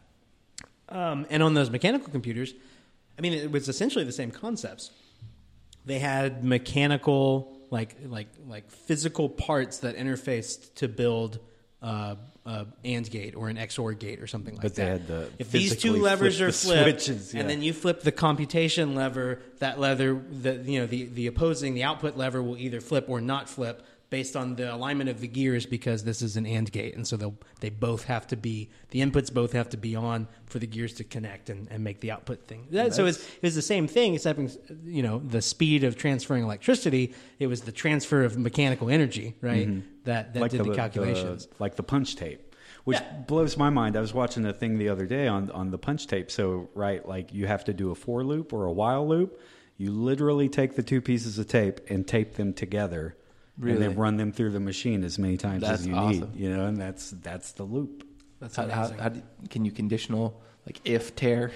um, and on those mechanical computers. I mean, it was essentially the same concepts. They had mechanical, like like like physical parts that interfaced to build uh, a AND gate or an X O R gate or something like But they that. had to if these two physically levers flip are the flipped, switches, yeah. and then you flip the computation lever, that lever, the you know the the opposing, the output lever will either flip or not flip based on the alignment of the gears because this is an AND gate, and so they they both have to be the inputs both have to be on for the gears to connect and, and make the output thing. That, so it's it's the same thing, except you know the speed of transferring electricity. It was the transfer of mechanical energy, right? Mm-hmm. That that did the, calculations. the- like the punch tape, which Yeah. blows my mind. I was watching a thing the other day on on the punch tape. So right, like you have to do a for loop or a while loop. You literally take the two pieces of tape and tape them together. Really? And then run them through the machine as many times That's as you awesome. need, you know, and that's that's the loop. That's How, how, amazing. how do, can you conditional like if tear?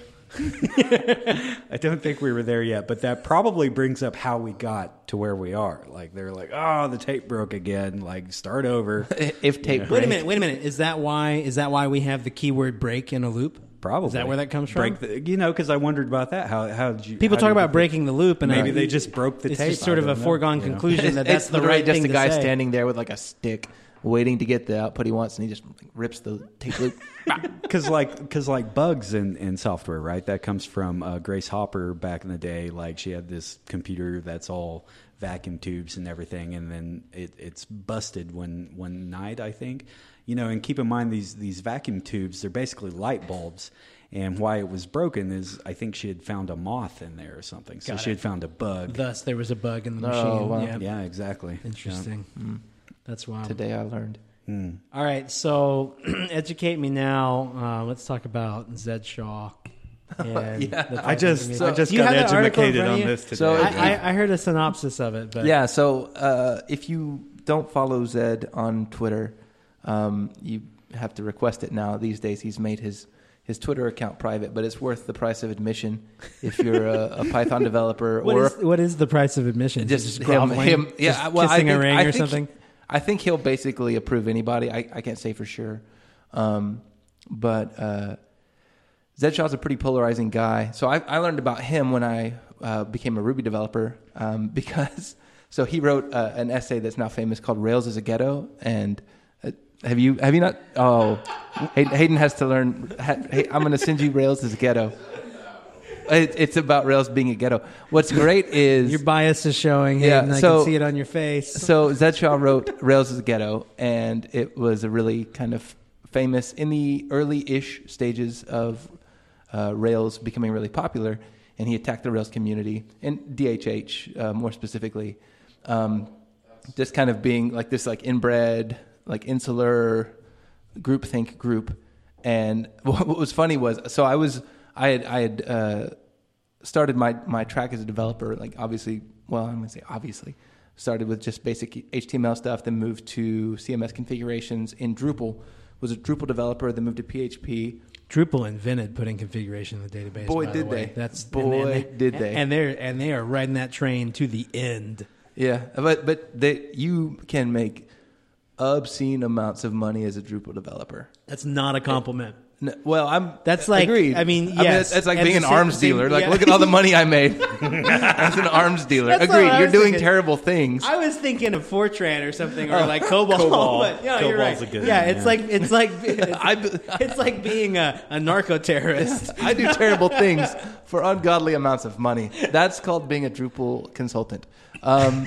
I don't think we were there yet, but that probably brings up how we got to where we are. Like they're like, oh, the tape broke again. Like start over. if tape Wait a break. minute, wait a minute. Is that why? Is that why we have the keyword break in a loop? Probably. Is that where that comes from? Break the, you know, because I wondered about that. How how did you? People how talk did about you- breaking the loop, and Maybe I- they just broke the it's tape. just sort I of a don't know, foregone you know? conclusion that that's it's the literally right just thing a to guy say. standing there with like a stick, waiting to get the output he wants, and he just rips the tape loop. Because like, because like bugs in, in software, right? That comes from uh, Grace Hopper back in the day. Like she had this computer that's all vacuum tubes and everything, and then it, it's busted one one night, I think. You know, and keep in mind these these vacuum tubes, they're basically light bulbs. And why it was broken is I think she had found a moth in there or something. So Got she it. had found a bug. Thus, there was a bug in the Oh, machine. wow. Yeah. Yeah, exactly. Interesting. That's wild. Today I learned. All right, so educate me now. Uh, let's talk about Zed Shaw. And Yeah. the I just technical- I just Do you got have that article in educated front of on you? this today. So- I, I, I heard a synopsis of it, but Yeah, so uh, if you don't follow Zed on Twitter, um, you have to request it now. These days, he's made his, his Twitter account private, but it's worth the price of admission if you're a, a Python developer what or is, what is the price of admission? just, him, groveling? him. Yeah, Just well, I kissing think, a ring I or think something. He, I think he'll basically approve anybody. I, I can't say for sure, um, but uh, Zed Shaw's a pretty polarizing guy. So I, I learned about him when I uh, became a Ruby developer um, because so he wrote uh, an essay that's now famous called "Rails is a Ghetto." And uh, have you have you not? Oh, Hayden, Hayden has to learn. Ha, hey, I'm going to send you "Rails is a Ghetto." It, it's about Rails being a ghetto. What's great is Your bias is showing, Yeah, and I so- can see it on your face. So Zed Shaw wrote Rails is a Ghetto, and it was a really kind of famous in the early-ish stages of uh, Rails becoming really popular, and he attacked the Rails community, and D H H uh, more specifically, um, just kind of being like this like inbred, like insular groupthink group. And what was funny was, so I was, I had, I had uh, started my, my track as a developer, like obviously, well, I'm going to say obviously, started with just basic H T M L stuff, then moved to C M S configurations in Drupal, was a Drupal developer, then moved to P H P. Drupal invented putting configuration in the database. Boy, by did the way. they. That's Boy, and, and did they. And they're and they are riding that train to the end. Yeah, but but they, you can make obscene amounts of money as a Drupal developer. That's not a compliment. No, well, I'm. That's like. Agreed. I mean, yes. I mean, it's, it's like And being an the same- arms same- dealer. Like, yeah. look at all the money I made as an arms dealer. That's not Agreed. what I You're was doing thinking. terrible things. I was thinking of Fortran or something, or like COBOL. COBOL. But, yeah, you're COBOL's right. a good yeah, one, it's yeah. like it's like it's, I, it's like being a, a narco terrorist. I do terrible things for ungodly amounts of money. That's called being a Drupal consultant. Um,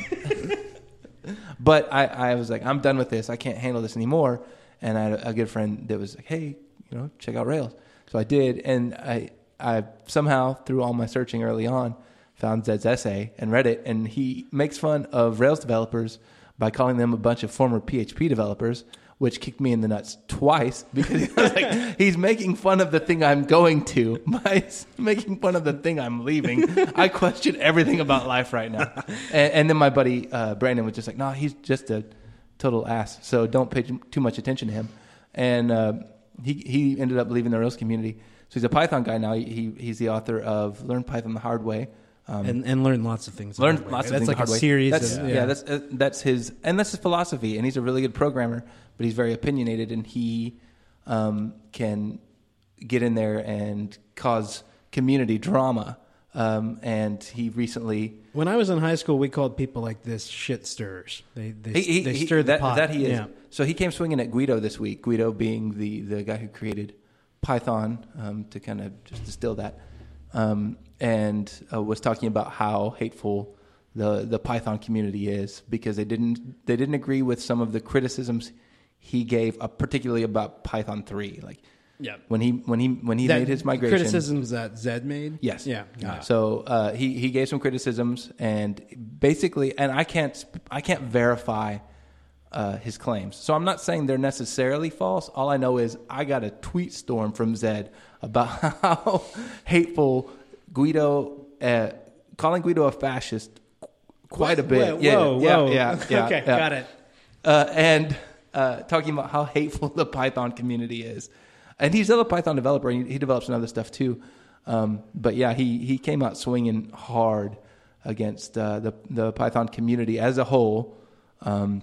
but I, I was like, I'm done with this. I can't handle this anymore. And I had a, a good friend that was like, hey, you know, check out Rails. So I did, and I I somehow, through all my searching early on, found Zed's essay and read it, and he makes fun of Rails developers by calling them a bunch of former P H P developers, which kicked me in the nuts twice, because he was like, he's making fun of the thing I'm going to by making fun of the thing I'm leaving. I question everything about life right now. And, and then my buddy uh, Brandon was just like, no, he's just a total ass, so don't pay too much attention to him. And uh, he he ended up leaving the Rails community. So he's a Python guy now. He, he He's the author of Learn Python the Hard Way. Um, and and learn lots of things. Learn the hard way, lots right? of That's things. like the hard a way. series. That's, of, yeah. yeah, that's uh, that's his, and that's his philosophy. And he's a really good programmer, but he's very opinionated, and he um, can get in there and cause community drama. Um, and he recently, when I was in high school, we called people like this shit stirrers. They they, he, he, they he- stirred that, the pot. that he is. Yeah. So he came swinging at Guido this week. Guido being the the guy who created Python, um, to kind of just distill that, um, and uh, was talking about how hateful the the Python community is, because they didn't they didn't agree with some of the criticisms he gave, uh, particularly about Python three. Like, Yeah. when he when he when he That made his migration, criticisms that Zed made. Yes. Yeah. got it. So uh, he he gave some criticisms, and basically, and I can't I can't verify uh, his claims. So I'm not saying they're necessarily false. All I know is I got a tweet storm from Zed about how hateful Guido, uh, calling Guido a fascist, quite a bit. Whoa, yeah, whoa, yeah, whoa. yeah, yeah, Okay, yeah. got it. Uh, and uh, talking about how hateful the Python community is. And he's still a Python developer, and he, he develops some other stuff too. Um, but yeah, he, he came out swinging hard against uh, the the Python community as a whole, um,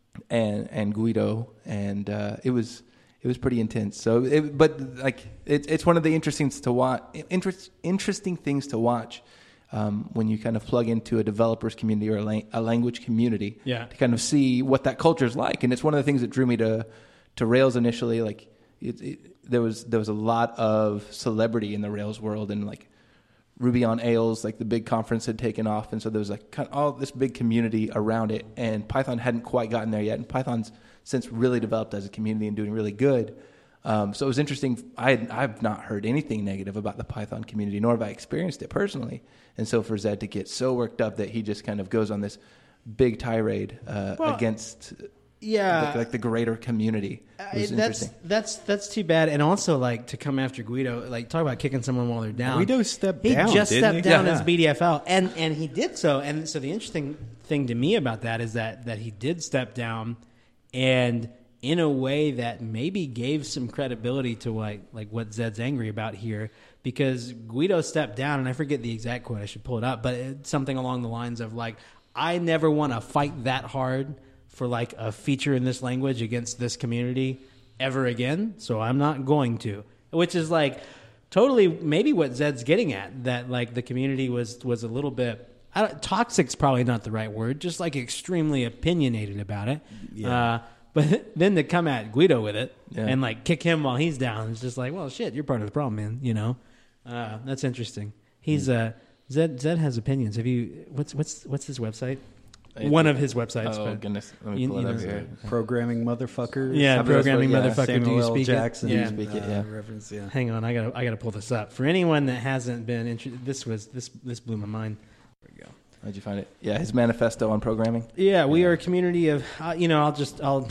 and and Guido, and uh, it was it was pretty intense. So, it, but like it, it's one of the interesting to watch, interest, interesting things to watch. Um, when you kind of plug into a developers community or a, lang- a language community, Yeah. to kind of see what that culture is like. And it's one of the things that drew me to to Rails initially. Like it, it, there was there was a lot of celebrity in the Rails world, and like Ruby on Rails, like the big conference had taken off, and so there was like kind of all this big community around it. And Python hadn't quite gotten there yet, and Python's since really developed as a community and doing really good. Um, so it was interesting. I had, I've not heard anything negative about the Python community, nor have I experienced it personally. And so for Zed to get so worked up that he just kind of goes on this big tirade uh, Well, against Yeah. the, like the greater community Uh, was that's interesting. that's that's too bad, and also like to come after Guido, like talk about kicking someone while they're down. Guido stepped he down, just didn't stepped he? down Yeah. as B D F L, and and he did so. And so the interesting thing to me about that is that that he did step down, and in a way that maybe gave some credibility to like like what Zed's angry about here, because Guido stepped down, and I forget the exact quote. I should pull it up, but it's something along the lines of like, I never want to fight that hard for like a feature in this language against this community ever again, so I'm not going to. Which is like totally maybe what Zed's getting at, that like the community was was a little bit, I don't, toxic's probably not the right word, just like extremely opinionated about it. Yeah. Uh, but then to come at Guido with it Yeah. and like kick him while he's down, it's just like, well, shit, you're part of the problem, man. You know, uh, that's interesting. He's uh, Zed. Zed has opinions. Have you? What's what's what's his website? One of his websites. Oh but goodness, let me you- pull you it up know, here. Programming motherfuckers. Yeah, Something that's programming what- yeah, motherfucker. Samuel Do you L. speak Jackson. it? Yeah. Speak it, uh, yeah. reference, yeah. Hang on, I gotta I gotta pull this up for anyone that hasn't been. Intro- this was this this blew my mind. There we go. How'd you find it? Yeah, his manifesto on programming. Yeah, we are a community of, uh, you know, I'll just, I'll,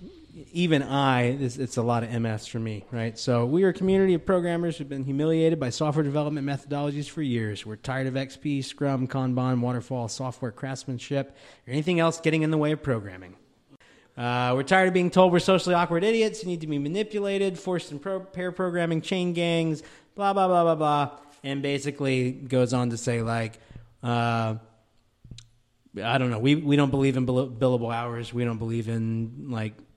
even I, this, it's a lot of M S for me, right? So we are a community of programmers who've been humiliated by software development methodologies for years. We're tired of X P, Scrum, Kanban, Waterfall, software craftsmanship, or anything else getting in the way of programming. Uh, we're tired of being told we're socially awkward idiots who need to be manipulated, forced in pro- pair programming, chain gangs, blah, blah, blah, blah, blah. And basically goes on to say, like, uh, I don't know. We we don't believe in bill- billable hours. We don't believe in like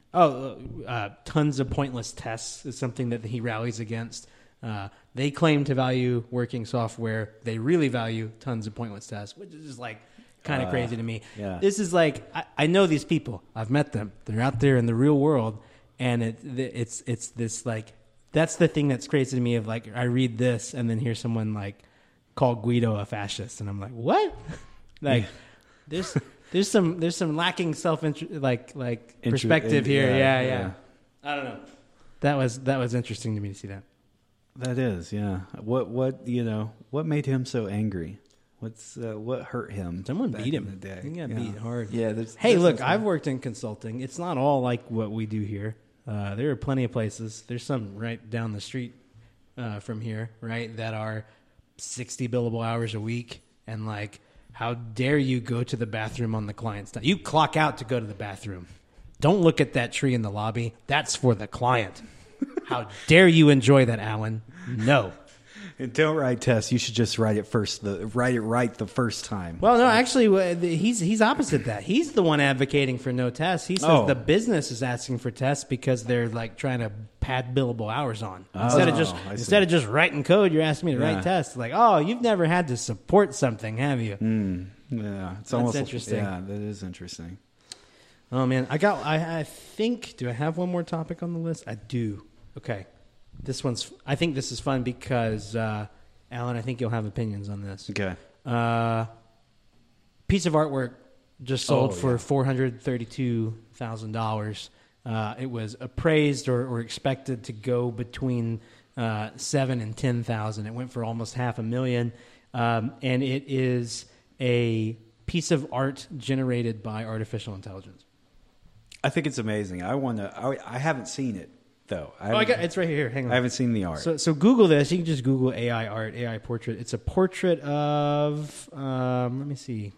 oh, uh, tons of pointless tests is something that he rallies against. Uh, they claim to value working software. They really value tons of pointless tests, which is just like kind of Uh, crazy to me. yeah. This is like I, I know these people. I've met them. They're out there in the real world, and it it's it's this like that's the thing that's crazy to me. Of like I read this and then hear someone like call Guido a fascist, and I'm like, what? like there's there's some there's some lacking self like like Inter- perspective in- here. yeah, Yeah, yeah, yeah. I don't know. That was that was interesting to me to see that. That is, yeah. What what you know? What made him so angry? What's uh, what hurt him? Someone back beat in him. the day? He got Yeah. beat hard. Yeah. There's, Hey, there's look, some- I've worked in consulting. It's not all like what we do here. Uh, there are plenty of places. There's some right down the street uh, from here, right, that are sixty billable hours a week. And like, how dare you go to the bathroom on the client's time? You clock out to go to the bathroom. Don't look at that tree in the lobby. That's for the client. How dare you enjoy that, Alan? No. And don't write tests. You should just write it first. The write it right the first time. Well, no, actually, uh, the- he's he's opposite that. He's the one advocating for no tests. He says Oh. the business is asking for tests because they're like trying to pad billable hours on instead of just I see. instead of just writing code. You're asking me to Yeah. write tests. Like, oh, you've never had to support something, have you? Yeah, it's almost interesting. Yeah, that is interesting. Oh man, I got. I, I think. Do I have one more topic on the list? I do. Okay, this one's. I think this is fun because uh, Alan, I think you'll have opinions on this. Okay. Uh, piece of artwork just sold Oh, for yeah. four hundred thirty-two thousand dollars. Uh, it was appraised or, or expected to go between uh, seven and ten thousand. It went for almost half a million, um, and it is a piece of art generated by artificial intelligence. I think it's amazing. I want to. I, I haven't seen it though. I Oh, I haven't- got it's right here. Hang on. I haven't seen the art. So, so Google this. You can just Google A I art, A I portrait. It's a portrait of. Um, let me see.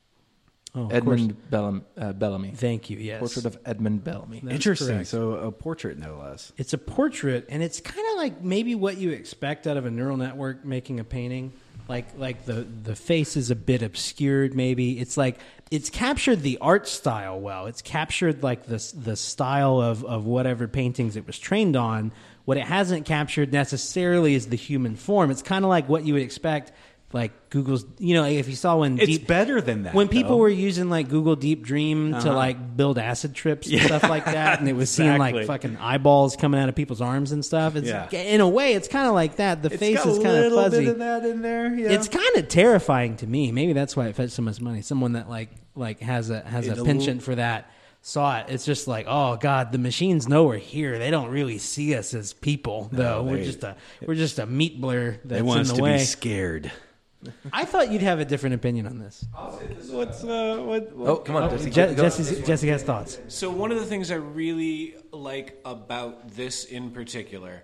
Oh, of course. Edmund Bellamy. Uh, Bellamy. Thank you. Yes. Portrait of Edmund Bellamy. That's Interesting. correct. So a portrait, no less. It's a portrait, and it's kind of like maybe what you expect out of a neural network making a painting. Like, like the, the face is a bit obscured. Maybe it's like it's captured the art style well. It's captured like the the style of, of whatever paintings it was trained on. What it hasn't captured necessarily is the human form. It's kind of like what you would expect. Like Google's, you know, if you saw when It's deep, better than that. when people though. were using like Google Deep Dream to Uh-huh. like build acid trips and Yeah, stuff like that, and it was seeing like exactly. fucking eyeballs coming out of people's arms and stuff. It's, Yeah. In a way, it's kind of like that. The It's face got is a kind of little fuzzy. bit of that in there. Yeah. It's kind of terrifying to me. Maybe that's why it fetched so much money. Someone that like like has a has a It'll- penchant for that saw it. It's just like, oh god, the machines know we're here. They don't really see us as people, though. we're they- just a we're just a meat blur that's they want in us the to way. be scared. I thought you'd have a different opinion on this. What's uh, what? what Oh, come on, Jesse. Je- go- go. Jesse's, Jesse has thoughts. So one of the things I really like about this in particular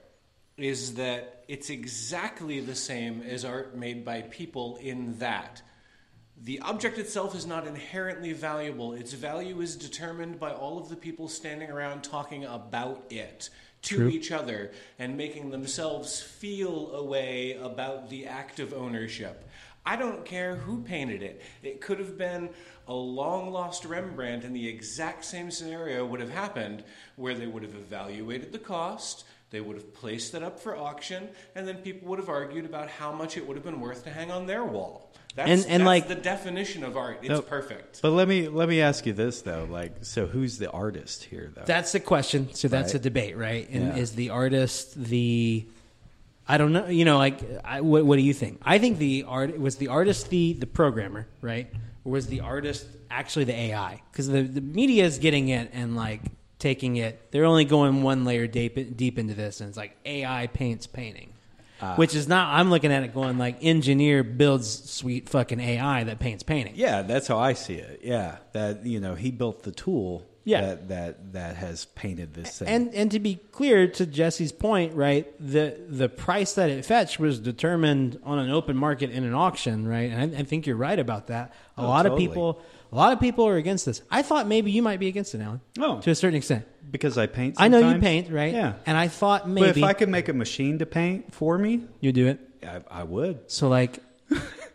is that it's exactly the same as art made by people in that the object itself is not inherently valuable. Its value is determined by all of the people standing around talking about it to True. each other and making themselves feel a way about the act of ownership. I don't care who painted it. It could have been a long-lost Rembrandt, and the exact same scenario would have happened where they would have evaluated the cost, they would have placed it up for auction, and then people would have argued about how much it would have been worth to hang on their wall. That's, And- and that's like- the definition of art. It's No, perfect. But let me let me ask you this though. Like, so who's the artist here though? That's the question. So that's Right. a debate, right? And Yeah. is the artist the? I don't know. You know, like, I, what, what do you think? I think the art was the artist the the programmer, right? Or was the artist actually the A I? Because the the media is getting it and like taking it. They're only going one layer deep deep into this, and it's like A I paints painting. Which is not. I'm looking at it going like engineer builds sweet fucking A I that paints painting. Yeah, that's how I see it. Yeah, that you know he built the tool. Yeah. that that that has painted this thing. And and to be clear, to Jesse's point, right, the the price that it fetched was determined on an open market in an auction, right? And I, I think you're right about that. A Oh, lot totally. of people, a lot of people are against this. I thought maybe you might be against it, Alan. Oh. To a certain extent. because I paint. I know you sometimes. paint, right? Yeah, And I thought but maybe if I could make a machine to paint for me, you do it. I, I would. So like,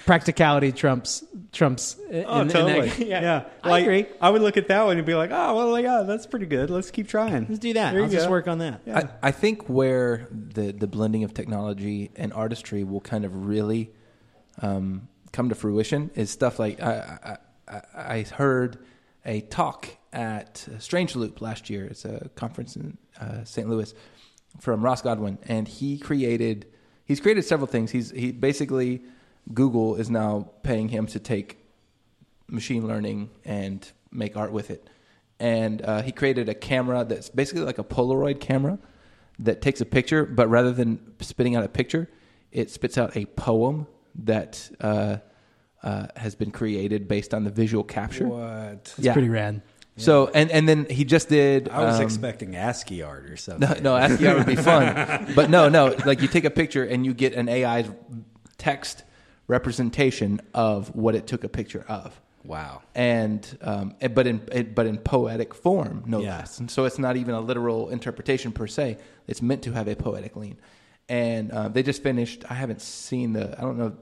practicality trumps trumps. In, Oh, in totally. that- yeah, yeah. I Like, agree. I would look at that one and be like, oh, well, like, oh, that's pretty good. Let's keep trying. Let's do that. There you I'll just go. work on that. Yeah. I, I think where the, the blending of technology and artistry will kind of really um, come to fruition is stuff like I, I, I, I heard a talk at Strange Loop last year. It's a conference in uh, Saint Louis from Ross Godwin, and he created he's created several things. He's he basically Google is now paying him to take machine learning and make art with it. And uh, he created a camera that's basically like a Polaroid camera that takes a picture, but rather than spitting out a picture, it spits out a poem that uh, uh, has been created based on the visual capture. What? It's Yeah. pretty rad. So, and, and then he just did... I was um, expecting ASCII art or something. No, no, ASCII art would be fun. But no, no, like you take a picture and you get an A I's text representation of what it took a picture of. Wow. And um, eh, but in eh, but in poetic form, no Yeah. less. And so it's not even a literal interpretation per se. It's meant to have a poetic lean. And uh, they just finished. I haven't seen the. I don't know.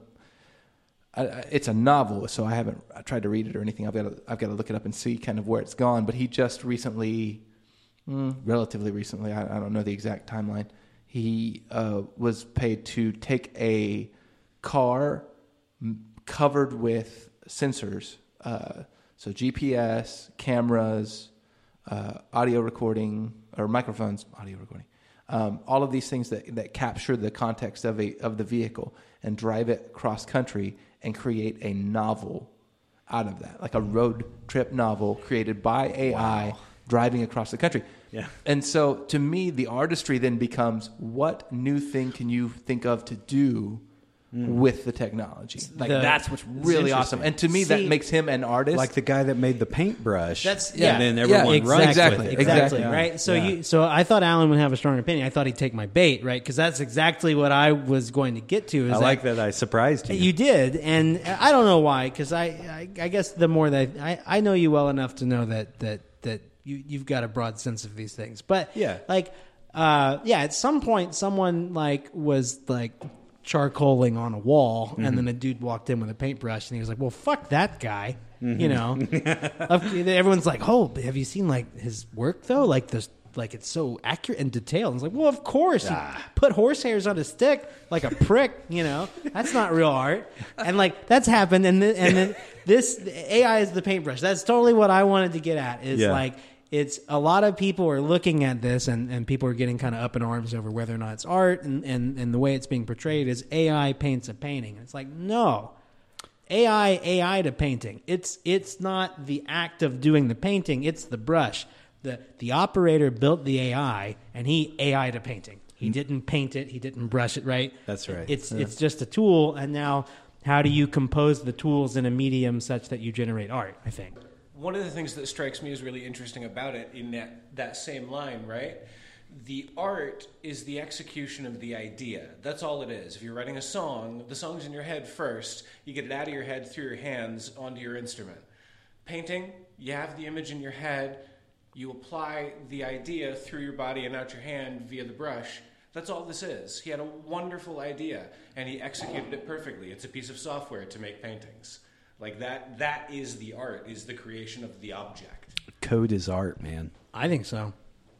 I, I, it's a novel, so I haven't I tried to read it or anything. I've got to I've got to look it up and see kind of where it's gone. But he just recently, mm, relatively recently, I, I don't know the exact timeline. He uh, was paid to take a car m- covered with sensors. Uh, so G P S, cameras, uh, audio recording, or microphones, audio recording, um, all of these things that, that capture the context of a of the vehicle and drive it cross country and create a novel out of that, like a road trip novel created by A I wow. driving across the country. Yeah. And so to me, the artistry then becomes what new thing can you think of to do with the technology? Like The- that's what's really awesome. And to me, See- that makes him an artist. Like the guy that made the paintbrush. That's- and yeah. then everyone Yeah, runs exactly, with it. Exactly, Exactly. right? So Yeah. you, so I thought Alan would have a strong opinion. I thought he'd take my bait, right? Because that's exactly what I was going to get to. Is I like that I surprised you. You did, and I don't know why. Because I, I, I guess the more that I, I know you well enough to know that that that you you've got a broad sense of these things. But Yeah. like, uh, yeah, at some point, someone like was like charcoaling on a wall, Mm-hmm. and then a dude walked in with a paintbrush, and he was like, "Well, fuck that guy." You know, Of- everyone's like, "Oh, have you seen like his work though? Like this, like it's so accurate and detailed." And it's like, "Well, of course, Ah. he put horsehairs on a stick like a prick." You know, that's not real art. And like that's happened. And th- and then this A I is the paintbrush. That's totally what I wanted to get at. Is Yeah. like. It's a lot of people are looking at this and, and people are getting kind of up in arms over whether or not it's art and, and, and the way it's being portrayed is A I paints a painting. And it's like, no, A I, A I to painting. It's, it's not the act of doing the painting. It's the brush. The, the operator built the A I and he A I to painting. He didn't paint it. He didn't brush it, right? That's right. It's, Yeah. it's just a tool. And now how do you compose the tools in a medium such that you generate art, I think. One of the things that strikes me as really interesting about it in that, that same line, right? The art is the execution of the idea. That's all it is. If you're writing a song, the song's in your head first. You get it out of your head through your hands onto your instrument. Painting, you have the image in your head. You apply the idea through your body and out your hand via the brush. That's all this is. He had a wonderful idea, and he executed it perfectly. It's a piece of software to make paintings. Like that, that is the art, is the creation of the object. Code is art, man. I think so.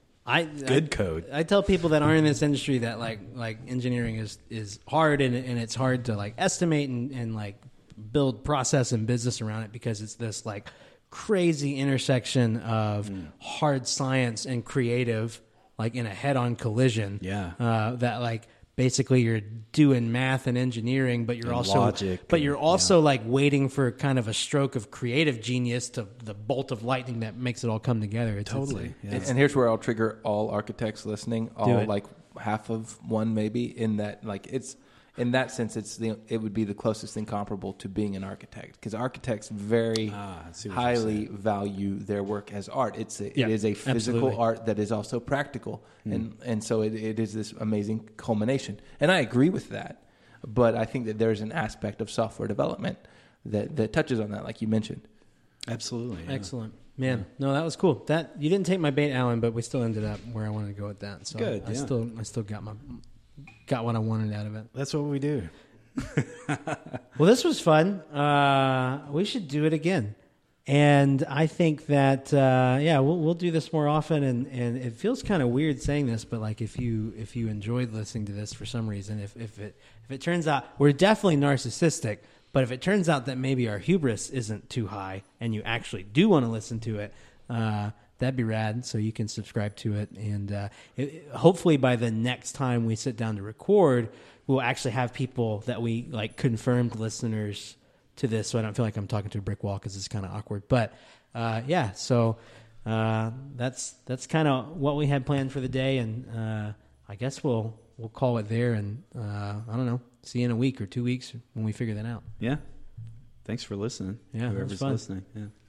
I Good I, code. I tell people that aren't in this industry that like like engineering is is hard and and it's hard to like estimate and, and like build process and business around it because it's this like crazy intersection of Mm. hard science and creative like in a head-on collision. Yeah. Uh, that like basically you're doing math and engineering, but you're And also logic but and- you're also like waiting for kind of a stroke of creative genius to the bolt of lightning that makes it all come together. It's, Totally. It's, Yeah. And, and here's where I'll trigger all architects listening, all it. like half of one maybe. In that, like it's in that sense, it's the it would be the closest thing comparable to being an architect because architects very Ah, I see what you're highly saying. value their work as art. It's a, Yeah, it is a physical absolutely. art that is also practical, Hmm. and and so it, it is this amazing culmination. And I agree with that, but I think that there's an aspect of software development that that touches on that, like you mentioned. Absolutely. yeah. Excellent, man. No, that was cool. That you didn't take my bait, Alan, but we still ended up where I wanted to go with that. So Good, I yeah. still, I still got my, got what I wanted out of it. That's what we do. Well, this was fun. Uh, we should do it again. And I think that uh, yeah, we'll we'll do this more often. And, and it feels kind of weird saying this, but like if you if you enjoyed listening to this for some reason, if if it if it turns out we're definitely narcissistic, but if it turns out that maybe our hubris isn't too high and you actually do want to listen to it, uh, that'd be rad. So you can subscribe to it, and uh, it, hopefully by the next time we sit down to record, we'll actually have people that we like confirmed listeners to this, so I don't feel like I'm talking to a brick wall because it's kind of awkward. But uh, yeah, so uh, that's that's kind of what we had planned for the day, and uh, I guess we'll we'll call it there. And uh, I don't know, see you in a week or two weeks when we figure that out. Yeah. Thanks for listening. Yeah, that was whoever's fun. listening. Yeah.